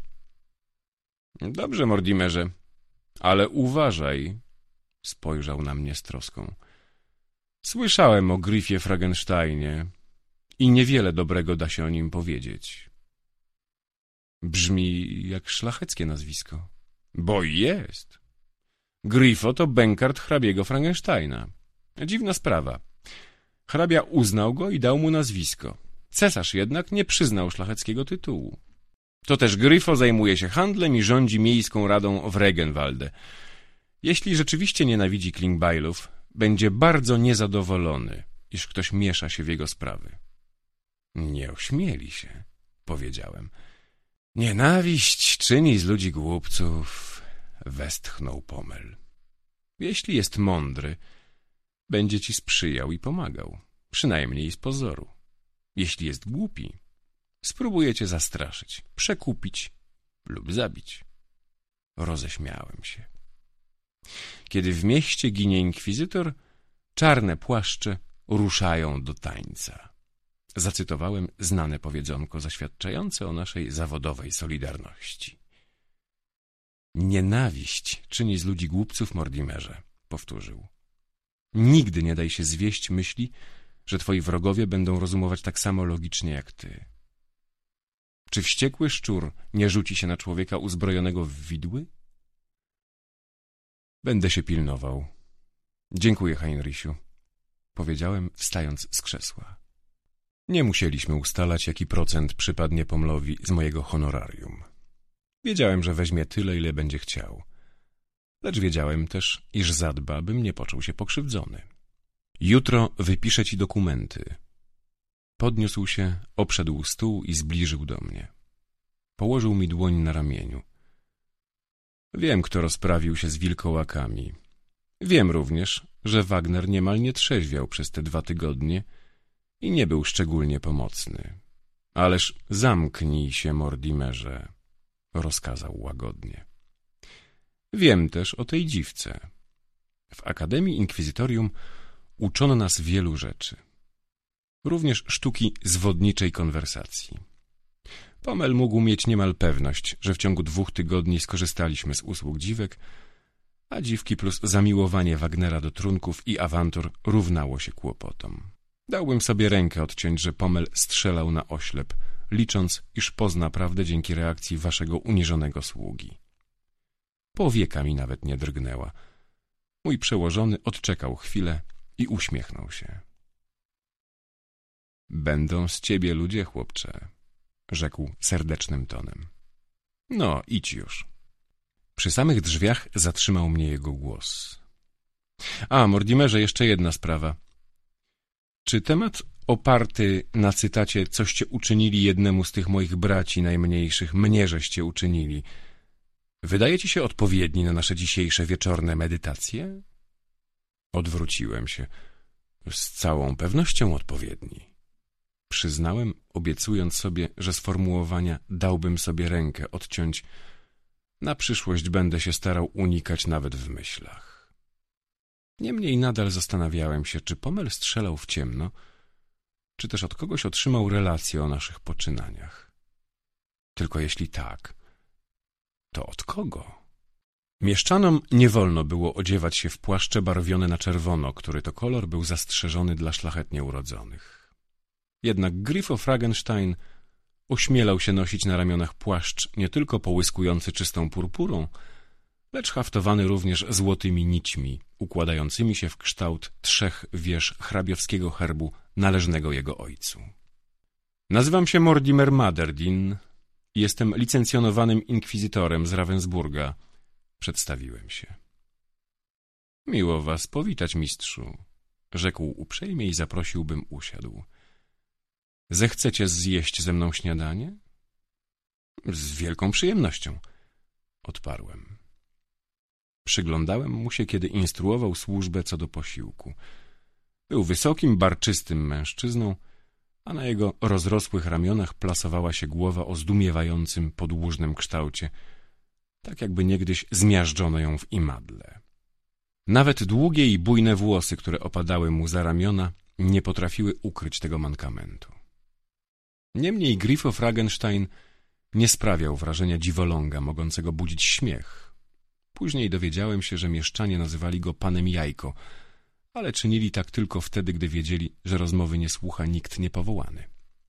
Dobrze, Mortimerze, ale uważaj, spojrzał na mnie z troską. Słyszałem o Gryfie Frankensteinie i niewiele dobrego da się o nim powiedzieć. Brzmi jak szlacheckie nazwisko. Bo i jest. Gryfo to bękart hrabiego Frankensteina. Dziwna sprawa. Hrabia uznał go i dał mu nazwisko. Cesarz jednak nie przyznał szlacheckiego tytułu. To też Gryfo zajmuje się handlem i rządzi miejską radą w Regenwalde. Jeśli rzeczywiście nienawidzi Klingbeilów, będzie bardzo niezadowolony, iż ktoś miesza się w jego sprawy. Nie ośmieli się, powiedziałem. Nienawiść czyni z ludzi głupców, westchnął Pommel. Jeśli jest mądry, będzie ci sprzyjał i pomagał, przynajmniej z pozoru. Jeśli jest głupi, spróbuje cię zastraszyć, przekupić lub zabić. Roześmiałem się. Kiedy w mieście ginie inkwizytor, czarne płaszcze ruszają do tańca. Zacytowałem znane powiedzonko zaświadczające o naszej zawodowej solidarności. Nienawiść czyni z ludzi głupców, Mortimerze, powtórzył. Nigdy nie daj się zwieść myśli, że twoi wrogowie będą rozumować tak samo logicznie jak ty. Czy wściekły szczur nie rzuci się na człowieka uzbrojonego w widły? Będę się pilnował. Dziękuję, Heinrichu, powiedziałem, wstając z krzesła. Nie musieliśmy ustalać, jaki procent przypadnie Pommelowi z mojego honorarium. Wiedziałem, że weźmie tyle, ile będzie chciał. Lecz wiedziałem też, iż zadba, bym nie poczuł się pokrzywdzony. Jutro wypiszę ci dokumenty. Podniósł się, obszedł stół i zbliżył do mnie. Położył mi dłoń na ramieniu. Wiem, kto rozprawił się z wilkołakami. Wiem również, że Wagner niemal nie trzeźwiał przez te 2 tygodnie i nie był szczególnie pomocny. Ależ zamknij się, Mortimerze, rozkazał łagodnie. Wiem też o tej dziwce. W Akademii Inkwizytorium uczono nas wielu rzeczy. Również sztuki zwodniczej konwersacji. Pommel mógł mieć niemal pewność, że w ciągu 2 tygodni skorzystaliśmy z usług dziwek, a dziwki plus zamiłowanie Wagnera do trunków i awantur równało się kłopotom. Dałbym sobie rękę odciąć, że Pommel strzelał na oślep, licząc, iż pozna prawdę dzięki reakcji waszego uniżonego sługi. Powieka mi nawet nie drgnęła. Mój przełożony odczekał chwilę i uśmiechnął się. Będą z ciebie ludzie, chłopcze, rzekł serdecznym tonem. No, idź już. Przy samych drzwiach zatrzymał mnie jego głos. A, Mortimerze, jeszcze jedna sprawa. Czy temat oparty na cytacie coście uczynili jednemu z tych moich braci najmniejszych, mnie żeście uczynili, wydaje ci się odpowiedni na nasze dzisiejsze wieczorne medytacje? Odwróciłem się. Z całą pewnością odpowiedni. Przyznałem, obiecując sobie, że sformułowania dałbym sobie rękę odciąć. Na przyszłość będę się starał unikać nawet w myślach. Niemniej nadal zastanawiałem się, czy Pommel strzelał w ciemno, czy też od kogoś otrzymał relację o naszych poczynaniach. Tylko jeśli tak, to od kogo? Mieszczanom nie wolno było odziewać się w płaszcze barwione na czerwono, który to kolor był zastrzeżony dla szlachetnie urodzonych. Jednak Grifo Frankenstein ośmielał się nosić na ramionach płaszcz nie tylko połyskujący czystą purpurą, lecz haftowany również złotymi nićmi, układającymi się w kształt 3 wież hrabiowskiego herbu należnego jego ojcu. Nazywam się Mortimer Maderdin i jestem licencjonowanym inkwizytorem z Ravensburga. Przedstawiłem się. Miło was powitać, mistrzu, rzekł uprzejmie i zaprosił, bym usiadł. Zechcecie zjeść ze mną śniadanie? Z wielką przyjemnością, odparłem. Przyglądałem mu się, kiedy instruował służbę co do posiłku. Był wysokim, barczystym mężczyzną, a na jego rozrosłych ramionach plasowała się głowa o zdumiewającym, podłużnym kształcie, tak jakby niegdyś zmiażdżono ją w imadle. Nawet długie i bujne włosy, które opadały mu za ramiona, nie potrafiły ukryć tego mankamentu. Niemniej Grifo Frankenstein nie sprawiał wrażenia dziwoląga mogącego budzić śmiech. Później dowiedziałem się, że mieszczanie nazywali go panem Jajko, ale czynili tak tylko wtedy, gdy wiedzieli, że rozmowy nie słucha nikt niepowołany.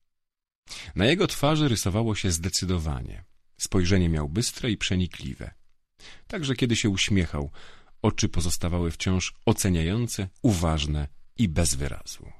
Na jego twarzy rysowało się zdecydowanie. Spojrzenie miał bystre i przenikliwe. Także kiedy się uśmiechał, oczy pozostawały wciąż oceniające, uważne i bez wyrazu.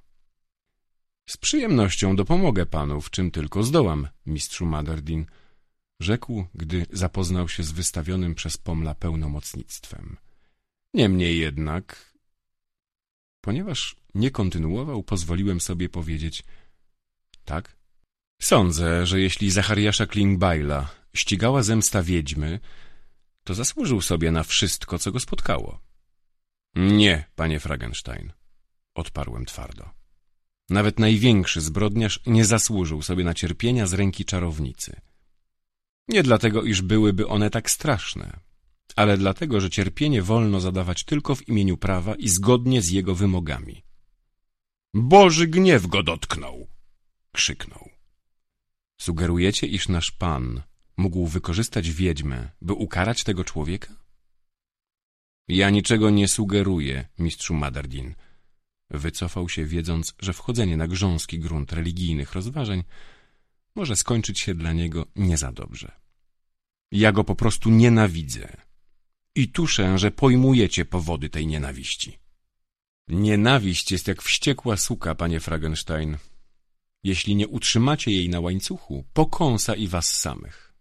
Z przyjemnością dopomogę panu, w czym tylko zdołam, mistrzu Maderdin, rzekł, gdy zapoznał się z wystawionym przez Pommela pełnomocnictwem. Niemniej jednak, ponieważ nie kontynuował, pozwoliłem sobie powiedzieć: tak? Sądzę, że jeśli Zachariasza Klingbeila ścigała zemsta wiedźmy, to zasłużył sobie na wszystko, co go spotkało. Nie, panie Frankenstein, odparłem twardo. Nawet największy zbrodniarz nie zasłużył sobie na cierpienia z ręki czarownicy. Nie dlatego, iż byłyby one tak straszne, ale dlatego, że cierpienie wolno zadawać tylko w imieniu prawa i zgodnie z jego wymogami. Boży gniew go dotknął! Krzyknął. Sugerujecie, iż nasz pan mógł wykorzystać wiedźmę, by ukarać tego człowieka? Ja niczego nie sugeruję, mistrzu Madardin. Wycofał się, wiedząc, że wchodzenie na grząski grunt religijnych rozważań może skończyć się dla niego nie za dobrze. Ja go po prostu nienawidzę i tuszę, że pojmujecie powody tej nienawiści. Nienawiść jest jak wściekła suka, panie Frankenstein. Jeśli nie utrzymacie jej na łańcuchu, pokąsa i was samych.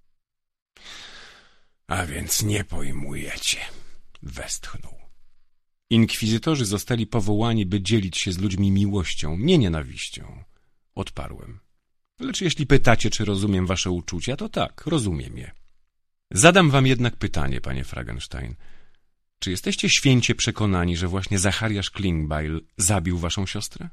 A więc nie pojmujecie, westchnął. Inkwizytorzy zostali powołani, by dzielić się z ludźmi miłością, nie nienawiścią. Odparłem. Lecz jeśli pytacie, czy rozumiem wasze uczucia, to tak, rozumiem je. Zadam wam jednak pytanie, panie Frankenstein. Czy jesteście święcie przekonani, że właśnie Zachariasz Klingbeil zabił waszą siostrę?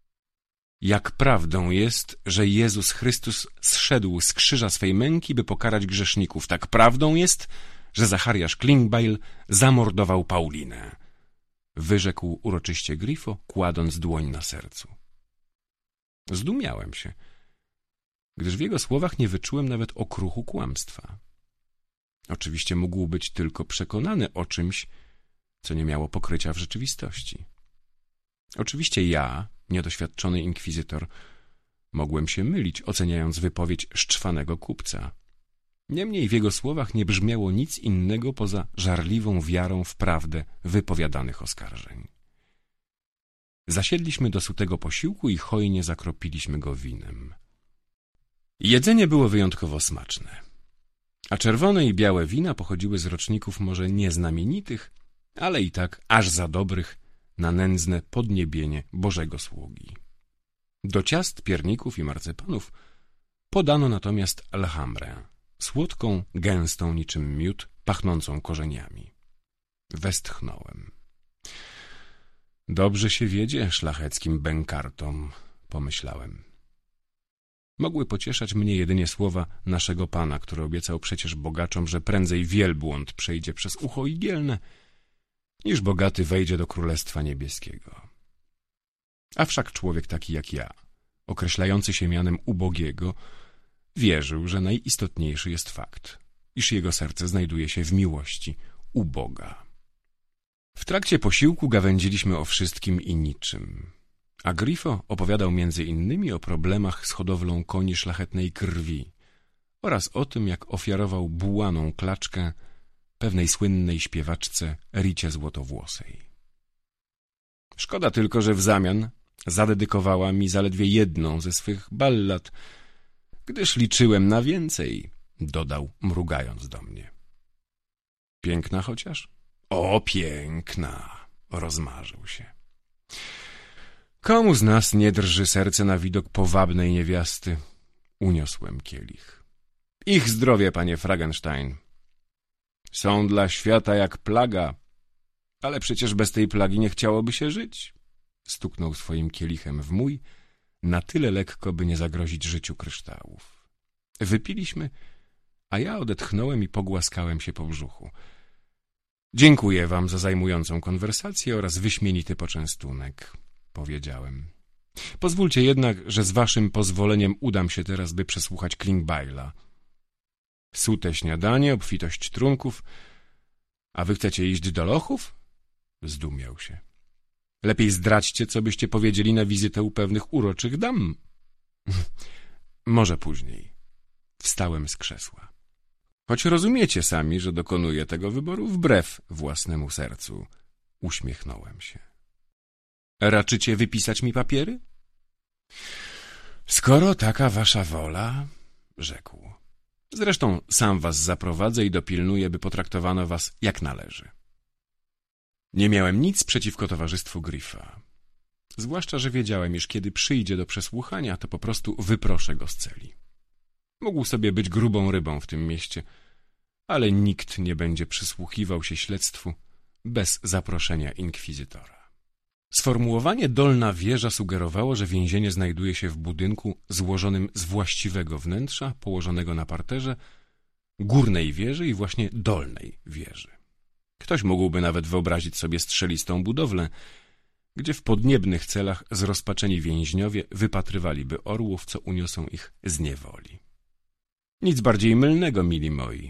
Jak prawdą jest, że Jezus Chrystus zszedł z krzyża swej męki, by pokarać grzeszników, tak prawdą jest, że Zachariasz Klingbeil zamordował Paulinę. Wyrzekł uroczyście Grifo, kładąc dłoń na sercu. Zdumiałem się, gdyż w jego słowach nie wyczułem nawet okruchu kłamstwa. Oczywiście mógł być tylko przekonany o czymś, co nie miało pokrycia w rzeczywistości. Oczywiście ja, niedoświadczony inkwizytor, mogłem się mylić, oceniając wypowiedź szczwanego kupca. Niemniej w jego słowach nie brzmiało nic innego poza żarliwą wiarą w prawdę wypowiadanych oskarżeń. Zasiedliśmy do sutego posiłku i hojnie zakropiliśmy go winem. Jedzenie było wyjątkowo smaczne, a czerwone i białe wina pochodziły z roczników może nieznamienitych, ale i tak aż za dobrych na nędzne podniebienie Bożego sługi. Do ciast, pierników i marcepanów podano natomiast alhambrę, słodką, gęstą niczym miód, pachnącą korzeniami. Westchnąłem. Dobrze się wiedzie szlacheckim bękartom, pomyślałem. Mogły pocieszać mnie jedynie słowa naszego Pana, który obiecał przecież bogaczom, że prędzej wielbłąd przejdzie przez ucho igielne, niż bogaty wejdzie do Królestwa Niebieskiego. A wszak człowiek taki jak ja, określający się mianem ubogiego, wierzył, że najistotniejszy jest fakt, iż jego serce znajduje się w miłości u Boga. W trakcie posiłku gawędziliśmy o wszystkim i niczym, a Grifo opowiadał między innymi o problemach z hodowlą koni szlachetnej krwi oraz o tym, jak ofiarował bułaną klaczkę pewnej słynnej śpiewaczce Ricie Złotowłosej. Szkoda tylko, że w zamian zadedykowała mi zaledwie jedną ze swych ballad, gdyż liczyłem na więcej, dodał, mrugając do mnie. Piękna chociaż? O, piękna! Rozmarzył się. Komu z nas nie drży serce na widok powabnej niewiasty? Uniosłem kielich. Ich zdrowie, panie Frankenstein. Są dla świata jak plaga, ale przecież bez tej plagi nie chciałoby się żyć. Stuknął swoim kielichem w mój, na tyle lekko, by nie zagrozić życiu kryształów. Wypiliśmy, a ja odetchnąłem i pogłaskałem się po brzuchu. Dziękuję wam za zajmującą konwersację oraz wyśmienity poczęstunek, powiedziałem. Pozwólcie jednak, że z waszym pozwoleniem udam się teraz, by przesłuchać Klingbeila. Sute śniadanie, obfitość trunków, a wy chcecie iść do lochów? Zdumiał się. Lepiej zdradźcie, co byście powiedzieli na wizytę u pewnych uroczych dam. Może później. Wstałem z krzesła. Choć rozumiecie sami, że dokonuję tego wyboru wbrew własnemu sercu. Uśmiechnąłem się. Raczycie wypisać mi papiery? Skoro taka wasza wola, rzekł. Zresztą sam was zaprowadzę i dopilnuję, by potraktowano was jak należy. Nie miałem nic przeciwko towarzystwu Grifa. Zwłaszcza, że wiedziałem, iż kiedy przyjdzie do przesłuchania, to po prostu wyproszę go z celi. Mógł sobie być grubą rybą w tym mieście, ale nikt nie będzie przysłuchiwał się śledztwu bez zaproszenia inkwizytora. Sformułowanie dolna wieża sugerowało, że więzienie znajduje się w budynku złożonym z właściwego wnętrza, położonego na parterze, górnej wieży i właśnie dolnej wieży. Ktoś mógłby nawet wyobrazić sobie strzelistą budowlę, gdzie w podniebnych celach zrozpaczeni więźniowie wypatrywaliby orłów, co uniosą ich z niewoli. Nic bardziej mylnego, mili moi.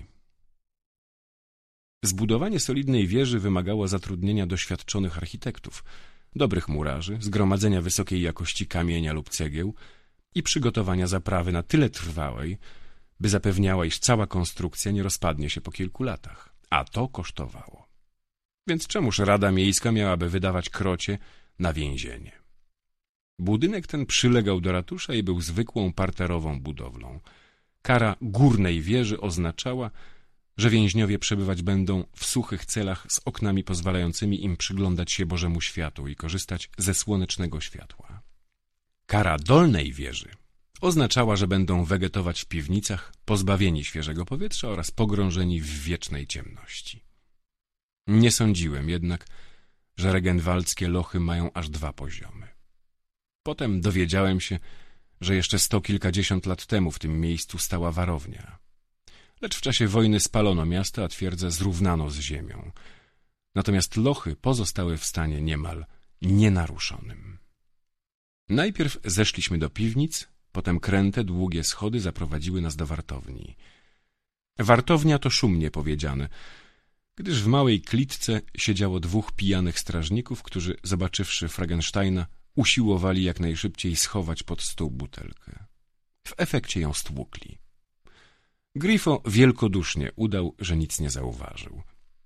Zbudowanie solidnej wieży wymagało zatrudnienia doświadczonych architektów, dobrych murarzy, zgromadzenia wysokiej jakości kamienia lub cegieł i przygotowania zaprawy na tyle trwałej, by zapewniała, iż cała konstrukcja nie rozpadnie się po kilku latach. A to kosztowało. Więc czemuż Rada Miejska miałaby wydawać krocie na więzienie? Budynek ten przylegał do ratusza i był zwykłą parterową budowlą. Kara górnej wieży oznaczała, że więźniowie przebywać będą w suchych celach z oknami pozwalającymi im przyglądać się Bożemu światłu i korzystać ze słonecznego światła. Kara dolnej wieży oznaczała, że będą wegetować w piwnicach, pozbawieni świeżego powietrza oraz pogrążeni w wiecznej ciemności. Nie sądziłem jednak, że regenwaldzkie lochy mają aż 2 poziomy. Potem dowiedziałem się, że jeszcze 100 kilkadziesiąt lat temu w tym miejscu stała warownia. Lecz w czasie wojny spalono miasto, a twierdzę zrównano z ziemią. Natomiast lochy pozostały w stanie niemal nienaruszonym. Najpierw zeszliśmy do piwnic, potem kręte, długie schody zaprowadziły nas do wartowni. Wartownia to szumnie powiedziane, gdyż w małej klitce siedziało 2 pijanych strażników, którzy, zobaczywszy Frankensteina, usiłowali jak najszybciej schować pod stół butelkę. W efekcie ją stłukli. Grifo wielkodusznie udał, że nic nie zauważył.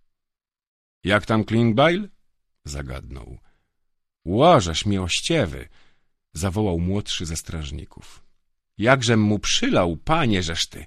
— Jak tam Klingbeil? — zagadnął. — Łożeż miłościewy! — zawołał młodszy ze strażników. — Jakżem mu przylał, panie żeż ty!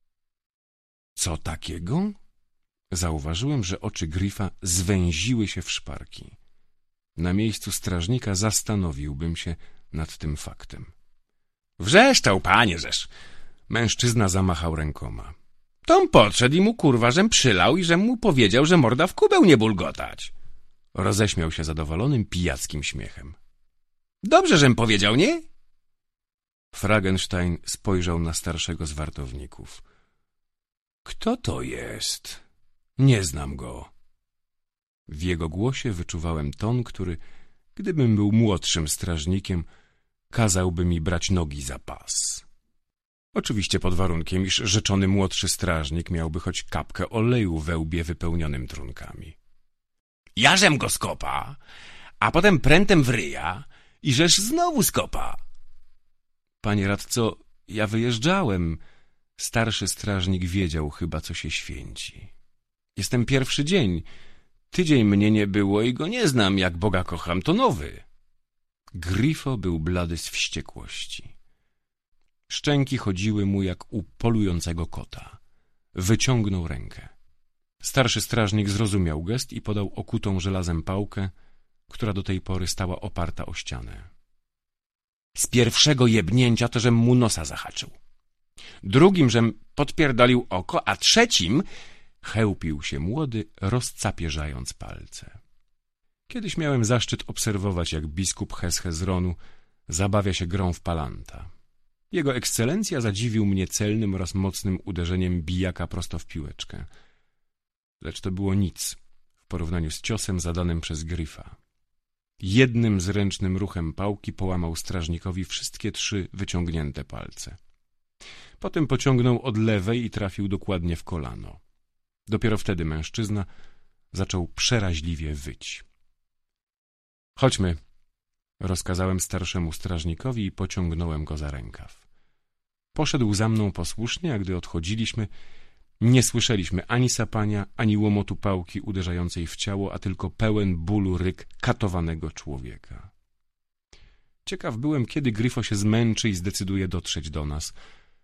— Co takiego? Zauważyłem, że oczy Grifa zwęziły się w szparki. Na miejscu strażnika zastanowiłbym się nad tym faktem. — Wrzeszczał, panie żeż! Mężczyzna zamachał rękoma. Tom podszedł i mu kurwa, żem przylał i żem mu powiedział, że morda w kubeł nie bulgotać. Roześmiał się zadowolonym, pijackim śmiechem. Dobrze, żem powiedział, nie? Frankenstein spojrzał na starszego z wartowników. Kto to jest? Nie znam go. W jego głosie wyczuwałem ton, który, gdybym był młodszym strażnikiem, kazałby mi brać nogi za pas. Oczywiście pod warunkiem, iż rzeczony młodszy strażnik miałby choć kapkę oleju we łbie wypełnionym trunkami. Jażem go skopa, a potem prętem w ryja i żeż znowu skopa. Panie radco, ja wyjeżdżałem. Starszy strażnik wiedział chyba, co się święci. Jestem pierwszy dzień. Tydzień mnie nie było i go nie znam, jak Boga kocham, to nowy. Grifo był blady z wściekłości. Szczęki chodziły mu jak u polującego kota. Wyciągnął rękę. Starszy strażnik zrozumiał gest i podał okutą żelazem pałkę, która do tej pory stała oparta o ścianę. Z pierwszego jebnięcia to, żem mu nosa zahaczył. Drugim, żem podpierdolił oko, a trzecim chełpił się młody, rozcapierzając palce. Kiedyś miałem zaszczyt obserwować, jak biskup Heshezronu zabawia się grą w palanta. Jego ekscelencja zadziwił mnie celnym oraz mocnym uderzeniem bijaka prosto w piłeczkę. Lecz to było nic w porównaniu z ciosem zadanym przez Grifa. Jednym zręcznym ruchem pałki połamał strażnikowi wszystkie 3 wyciągnięte palce. Potem pociągnął od lewej i trafił dokładnie w kolano. Dopiero wtedy mężczyzna zaczął przeraźliwie wyć. — Chodźmy! Rozkazałem starszemu strażnikowi i pociągnąłem go za rękaw. Poszedł za mną posłusznie, a gdy odchodziliśmy, nie słyszeliśmy ani sapania, ani łomotu pałki uderzającej w ciało, a tylko pełen bólu ryk katowanego człowieka. Ciekaw byłem, kiedy Grifo się zmęczy i zdecyduje dotrzeć do nas.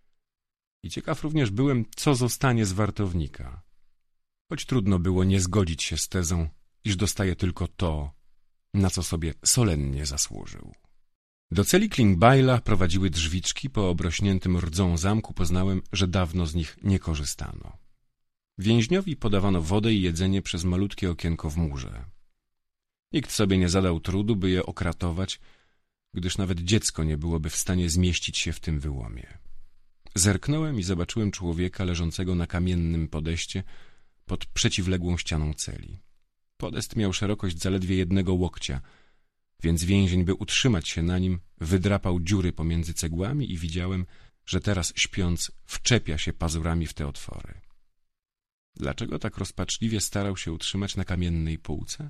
I ciekaw również byłem, co zostanie z wartownika. Choć trudno było nie zgodzić się z tezą, iż dostaje tylko to, na co sobie solennie zasłużył. Do celi Klingbeila prowadziły drzwiczki, po obrośniętym rdzą zamku poznałem, że dawno z nich nie korzystano. Więźniowi podawano wodę i jedzenie przez malutkie okienko w murze. Nikt sobie nie zadał trudu, by je okratować, gdyż nawet dziecko nie byłoby w stanie zmieścić się w tym wyłomie. Zerknąłem i zobaczyłem człowieka leżącego na kamiennym podestie pod przeciwległą ścianą celi. Podest miał szerokość zaledwie 1 łokcia, więc więzień, by utrzymać się na nim, wydrapał dziury pomiędzy cegłami i widziałem, że teraz śpiąc wczepia się pazurami w te otwory. Dlaczego tak rozpaczliwie starał się utrzymać na kamiennej półce?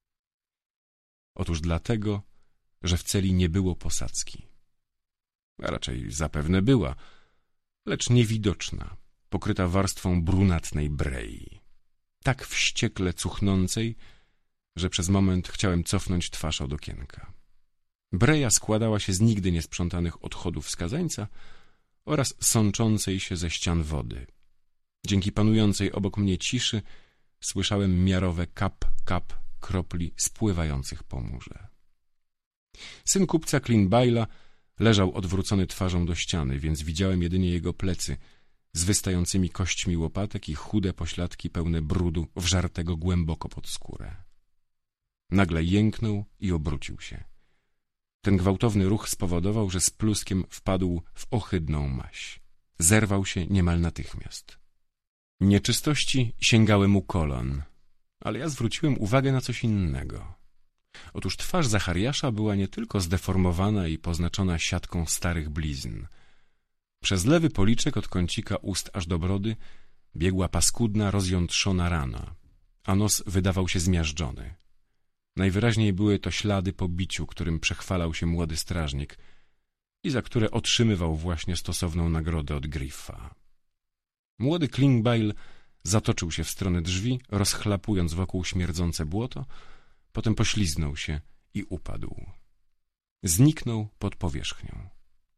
Otóż dlatego, że w celi nie było posadzki. A raczej zapewne była, lecz niewidoczna, pokryta warstwą brunatnej brei, tak wściekle cuchnącej, że przez moment chciałem cofnąć twarz od okienka. Breja składała się z nigdy niesprzątanych odchodów skazańca oraz sączącej się ze ścian wody. Dzięki panującej obok mnie ciszy słyszałem miarowe kap, kap kropli spływających po murze. Syn kupca Klingbeila leżał odwrócony twarzą do ściany, więc widziałem jedynie jego plecy z wystającymi kośćmi łopatek i chude pośladki pełne brudu wżartego głęboko pod skórę. Nagle jęknął i obrócił się. Ten gwałtowny ruch spowodował, że z pluskiem wpadł w ohydną maź. Zerwał się niemal natychmiast. Nieczystości sięgały mu kolan, ale ja zwróciłem uwagę na coś innego. Otóż twarz Zachariasza była nie tylko zdeformowana i poznaczona siatką starych blizn. Przez lewy policzek od kącika ust aż do brody biegła paskudna, rozjątrzona rana, a nos wydawał się zmiażdżony. Najwyraźniej były to ślady po biciu, którym przechwalał się młody strażnik i za które otrzymywał właśnie stosowną nagrodę od Griffa. Młody Klingbeil zatoczył się w stronę drzwi, rozchlapując wokół śmierdzące błoto, potem pośliznął się i upadł. Zniknął pod powierzchnią.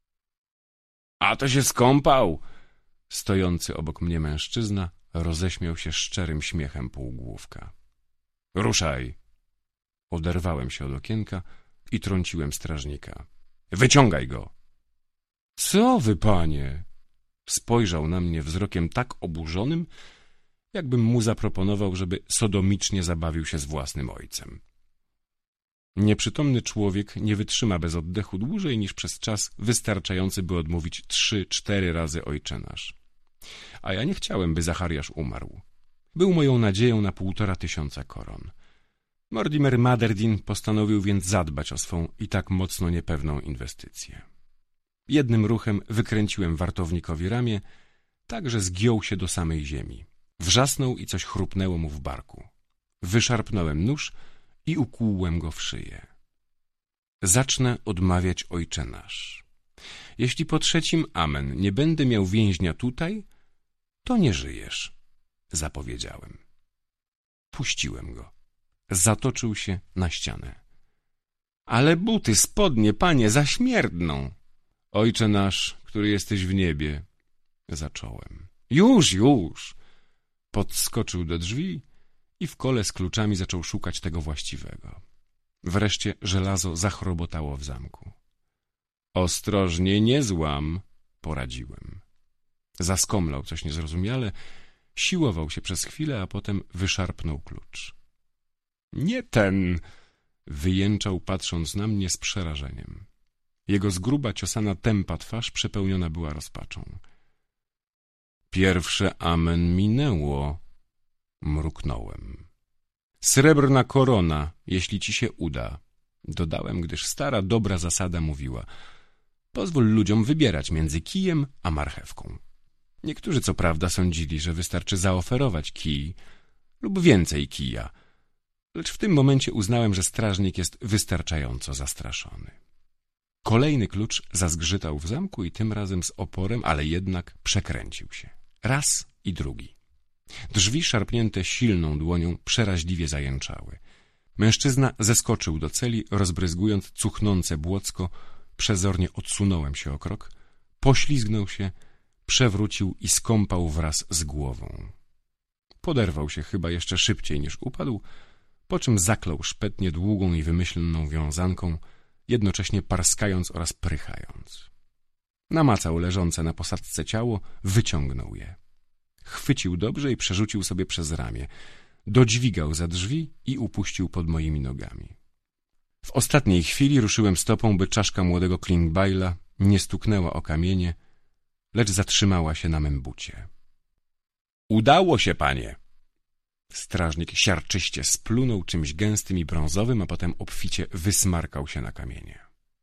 — A to się skąpał! Stojący obok mnie mężczyzna roześmiał się szczerym śmiechem półgłówka. — Ruszaj! Oderwałem się od okienka i trąciłem strażnika. — Wyciągaj go! — Co wy, panie? Spojrzał na mnie wzrokiem tak oburzonym, jakbym mu zaproponował, żeby sodomicznie zabawił się z własnym ojcem. Nieprzytomny człowiek nie wytrzyma bez oddechu dłużej niż przez czas wystarczający, by odmówić 3-4 razy Ojcze Nasz. A ja nie chciałem, by Zachariasz umarł. Był moją nadzieją na 1500 koron. Mortimer Madderdin postanowił więc zadbać o swą i tak mocno niepewną inwestycję. Jednym ruchem wykręciłem wartownikowi ramię, tak że zgiął się do samej ziemi. Wrzasnął i coś chrupnęło mu w barku. Wyszarpnąłem nóż i ukłułem go w szyję. Zacznę odmawiać Ojcze Nasz. Jeśli po 3. amen nie będę miał więźnia tutaj, to nie żyjesz, zapowiedziałem. Puściłem go. Zatoczył się na ścianę. Ale buty, spodnie, panie, zaśmierdną. Ojcze Nasz, który jesteś w niebie, zacząłem. Już! Podskoczył do drzwi i w kole z kluczami zaczął szukać tego właściwego. Wreszcie żelazo zachrobotało w zamku. Ostrożnie, nie złam, poradziłem. Zaskomlał coś niezrozumiale, siłował się przez chwilę, a potem wyszarpnął klucz. Nie ten! Wyjęczał, patrząc na mnie z przerażeniem. Jego zgruba, ciosana tępa twarz przepełniona była rozpaczą. 1. amen minęło, mruknąłem. Srebrna korona, jeśli ci się uda, dodałem, gdyż stara, dobra zasada mówiła: pozwól ludziom wybierać między kijem a marchewką. Niektórzy co prawda sądzili, że wystarczy zaoferować kij lub więcej kija, lecz w tym momencie uznałem, że strażnik jest wystarczająco zastraszony. Kolejny klucz zazgrzytał w zamku i tym razem z oporem, ale jednak przekręcił się. Raz i drugi. Drzwi szarpnięte silną dłonią przeraźliwie zajęczały. Mężczyzna zeskoczył do celi, rozbryzgując cuchnące błocko. Przezornie odsunąłem się o krok, poślizgnął się, przewrócił i skąpał wraz z głową. Poderwał się chyba jeszcze szybciej niż upadł, po czym zaklął szpetnie długą i wymyślną wiązanką jednocześnie parskając oraz prychając. Namacał leżące na posadzce ciało, wyciągnął je. Chwycił dobrze i przerzucił sobie przez ramię. Dodźwigał za drzwi i upuścił pod moimi nogami. W ostatniej chwili ruszyłem stopą, by czaszka młodego Klingbeila nie stuknęła o kamienie, lecz zatrzymała się na mym bucie. Udało się, panie! Strażnik siarczyście splunął czymś gęstym i brązowym, a potem obficie wysmarkał się na kamienie.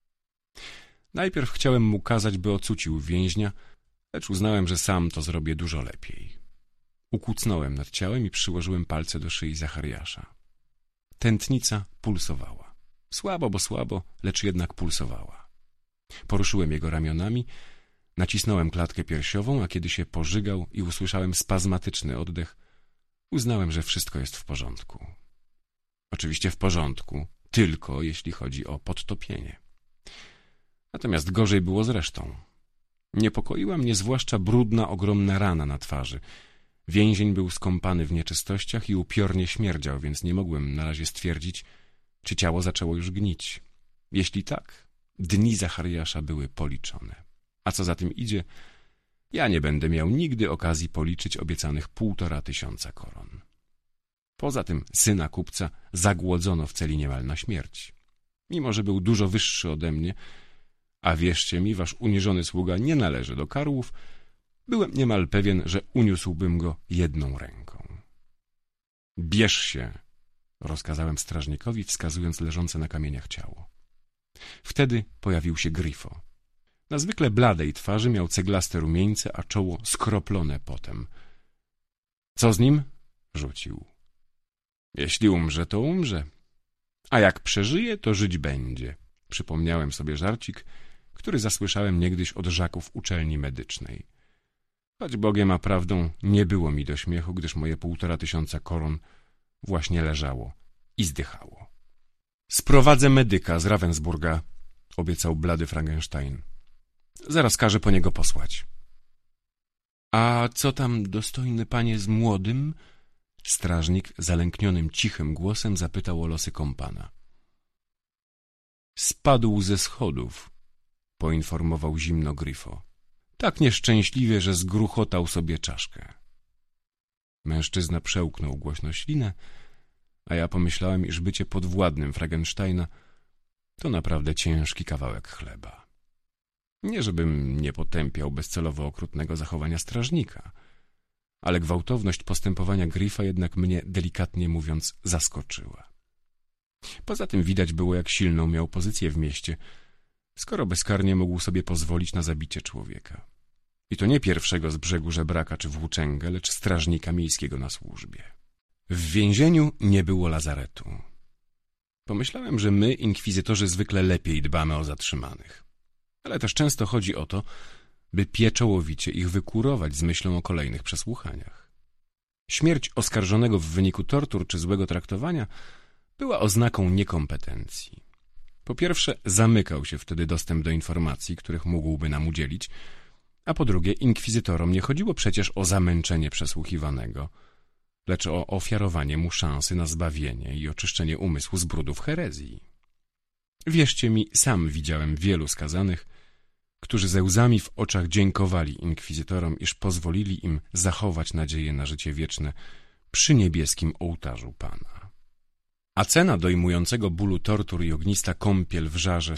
Najpierw chciałem mu kazać, by ocucił więźnia, lecz uznałem, że sam to zrobię dużo lepiej. Ukucnąłem nad ciałem i przyłożyłem palce do szyi Zachariasza. Tętnica pulsowała. Słabo, bo słabo, lecz jednak pulsowała. Poruszyłem jego ramionami, nacisnąłem klatkę piersiową, a kiedy się pożygał i usłyszałem spazmatyczny oddech, uznałem, że wszystko jest w porządku. Oczywiście w porządku, tylko jeśli chodzi o podtopienie. Natomiast gorzej było z resztą. Niepokoiła mnie zwłaszcza brudna, ogromna rana na twarzy. Więzień był skąpany w nieczystościach i upiornie śmierdział, więc nie mogłem na razie stwierdzić, czy ciało zaczęło już gnić. Jeśli tak, dni Zachariasza były policzone. A co za tym idzie, ja nie będę miał nigdy okazji policzyć obiecanych 1500 koron. Poza tym syna kupca zagłodzono w celi niemal na śmierć. Mimo że był dużo wyższy ode mnie, a wierzcie mi, wasz uniżony sługa nie należy do karłów, byłem niemal pewien, że uniósłbym go jedną ręką. Bierz się, rozkazałem strażnikowi, wskazując leżące na kamieniach ciało. Wtedy pojawił się Grifo. Na zwykle bladej twarzy miał ceglaste rumieńce, a czoło skroplone potem. Co z nim? Rzucił. Jeśli umrze, to umrze. A jak przeżyje, to żyć będzie. Przypomniałem sobie żarcik, który zasłyszałem niegdyś od żaków uczelni medycznej. Choć Bogiem a prawdą nie było mi do śmiechu, gdyż moje 1500 koron właśnie leżało i zdychało. Sprowadzę medyka z Ravensburga, obiecał blady Frankenstein. Zaraz każę po niego posłać. A co tam, dostojny panie, z młodym? Strażnik zalęknionym, cichym głosem zapytał o losy kompana. Spadł ze schodów, poinformował zimno Grifo. Tak nieszczęśliwie, że zgruchotał sobie czaszkę. Mężczyzna przełknął głośno ślinę, a ja pomyślałem, iż bycie podwładnym Frankensteina to naprawdę ciężki kawałek chleba. Nie żebym nie potępiał bezcelowo okrutnego zachowania strażnika, ale gwałtowność postępowania Grifa jednak mnie, delikatnie mówiąc, zaskoczyła. Poza tym widać było, jak silną miał pozycję w mieście, skoro bezkarnie mógł sobie pozwolić na zabicie człowieka. I to nie pierwszego z brzegu żebraka czy włóczęgę, lecz strażnika miejskiego na służbie. W więzieniu nie było lazaretu. Pomyślałem, że my, inkwizytorzy, zwykle lepiej dbamy o zatrzymanych. Ale też często chodzi o to, by pieczołowicie ich wykurować z myślą o kolejnych przesłuchaniach. Śmierć oskarżonego w wyniku tortur czy złego traktowania była oznaką niekompetencji. Po pierwsze, zamykał się wtedy dostęp do informacji, których mógłby nam udzielić, a po drugie, inkwizytorom nie chodziło przecież o zamęczenie przesłuchiwanego, lecz o ofiarowanie mu szansy na zbawienie i oczyszczenie umysłu z brudów herezji. Wierzcie mi, sam widziałem wielu skazanych, którzy ze łzami w oczach dziękowali inkwizytorom, iż pozwolili im zachować nadzieję na życie wieczne przy niebieskim ołtarzu Pana. A cena dojmującego bólu tortur i ognista kąpiel w żarze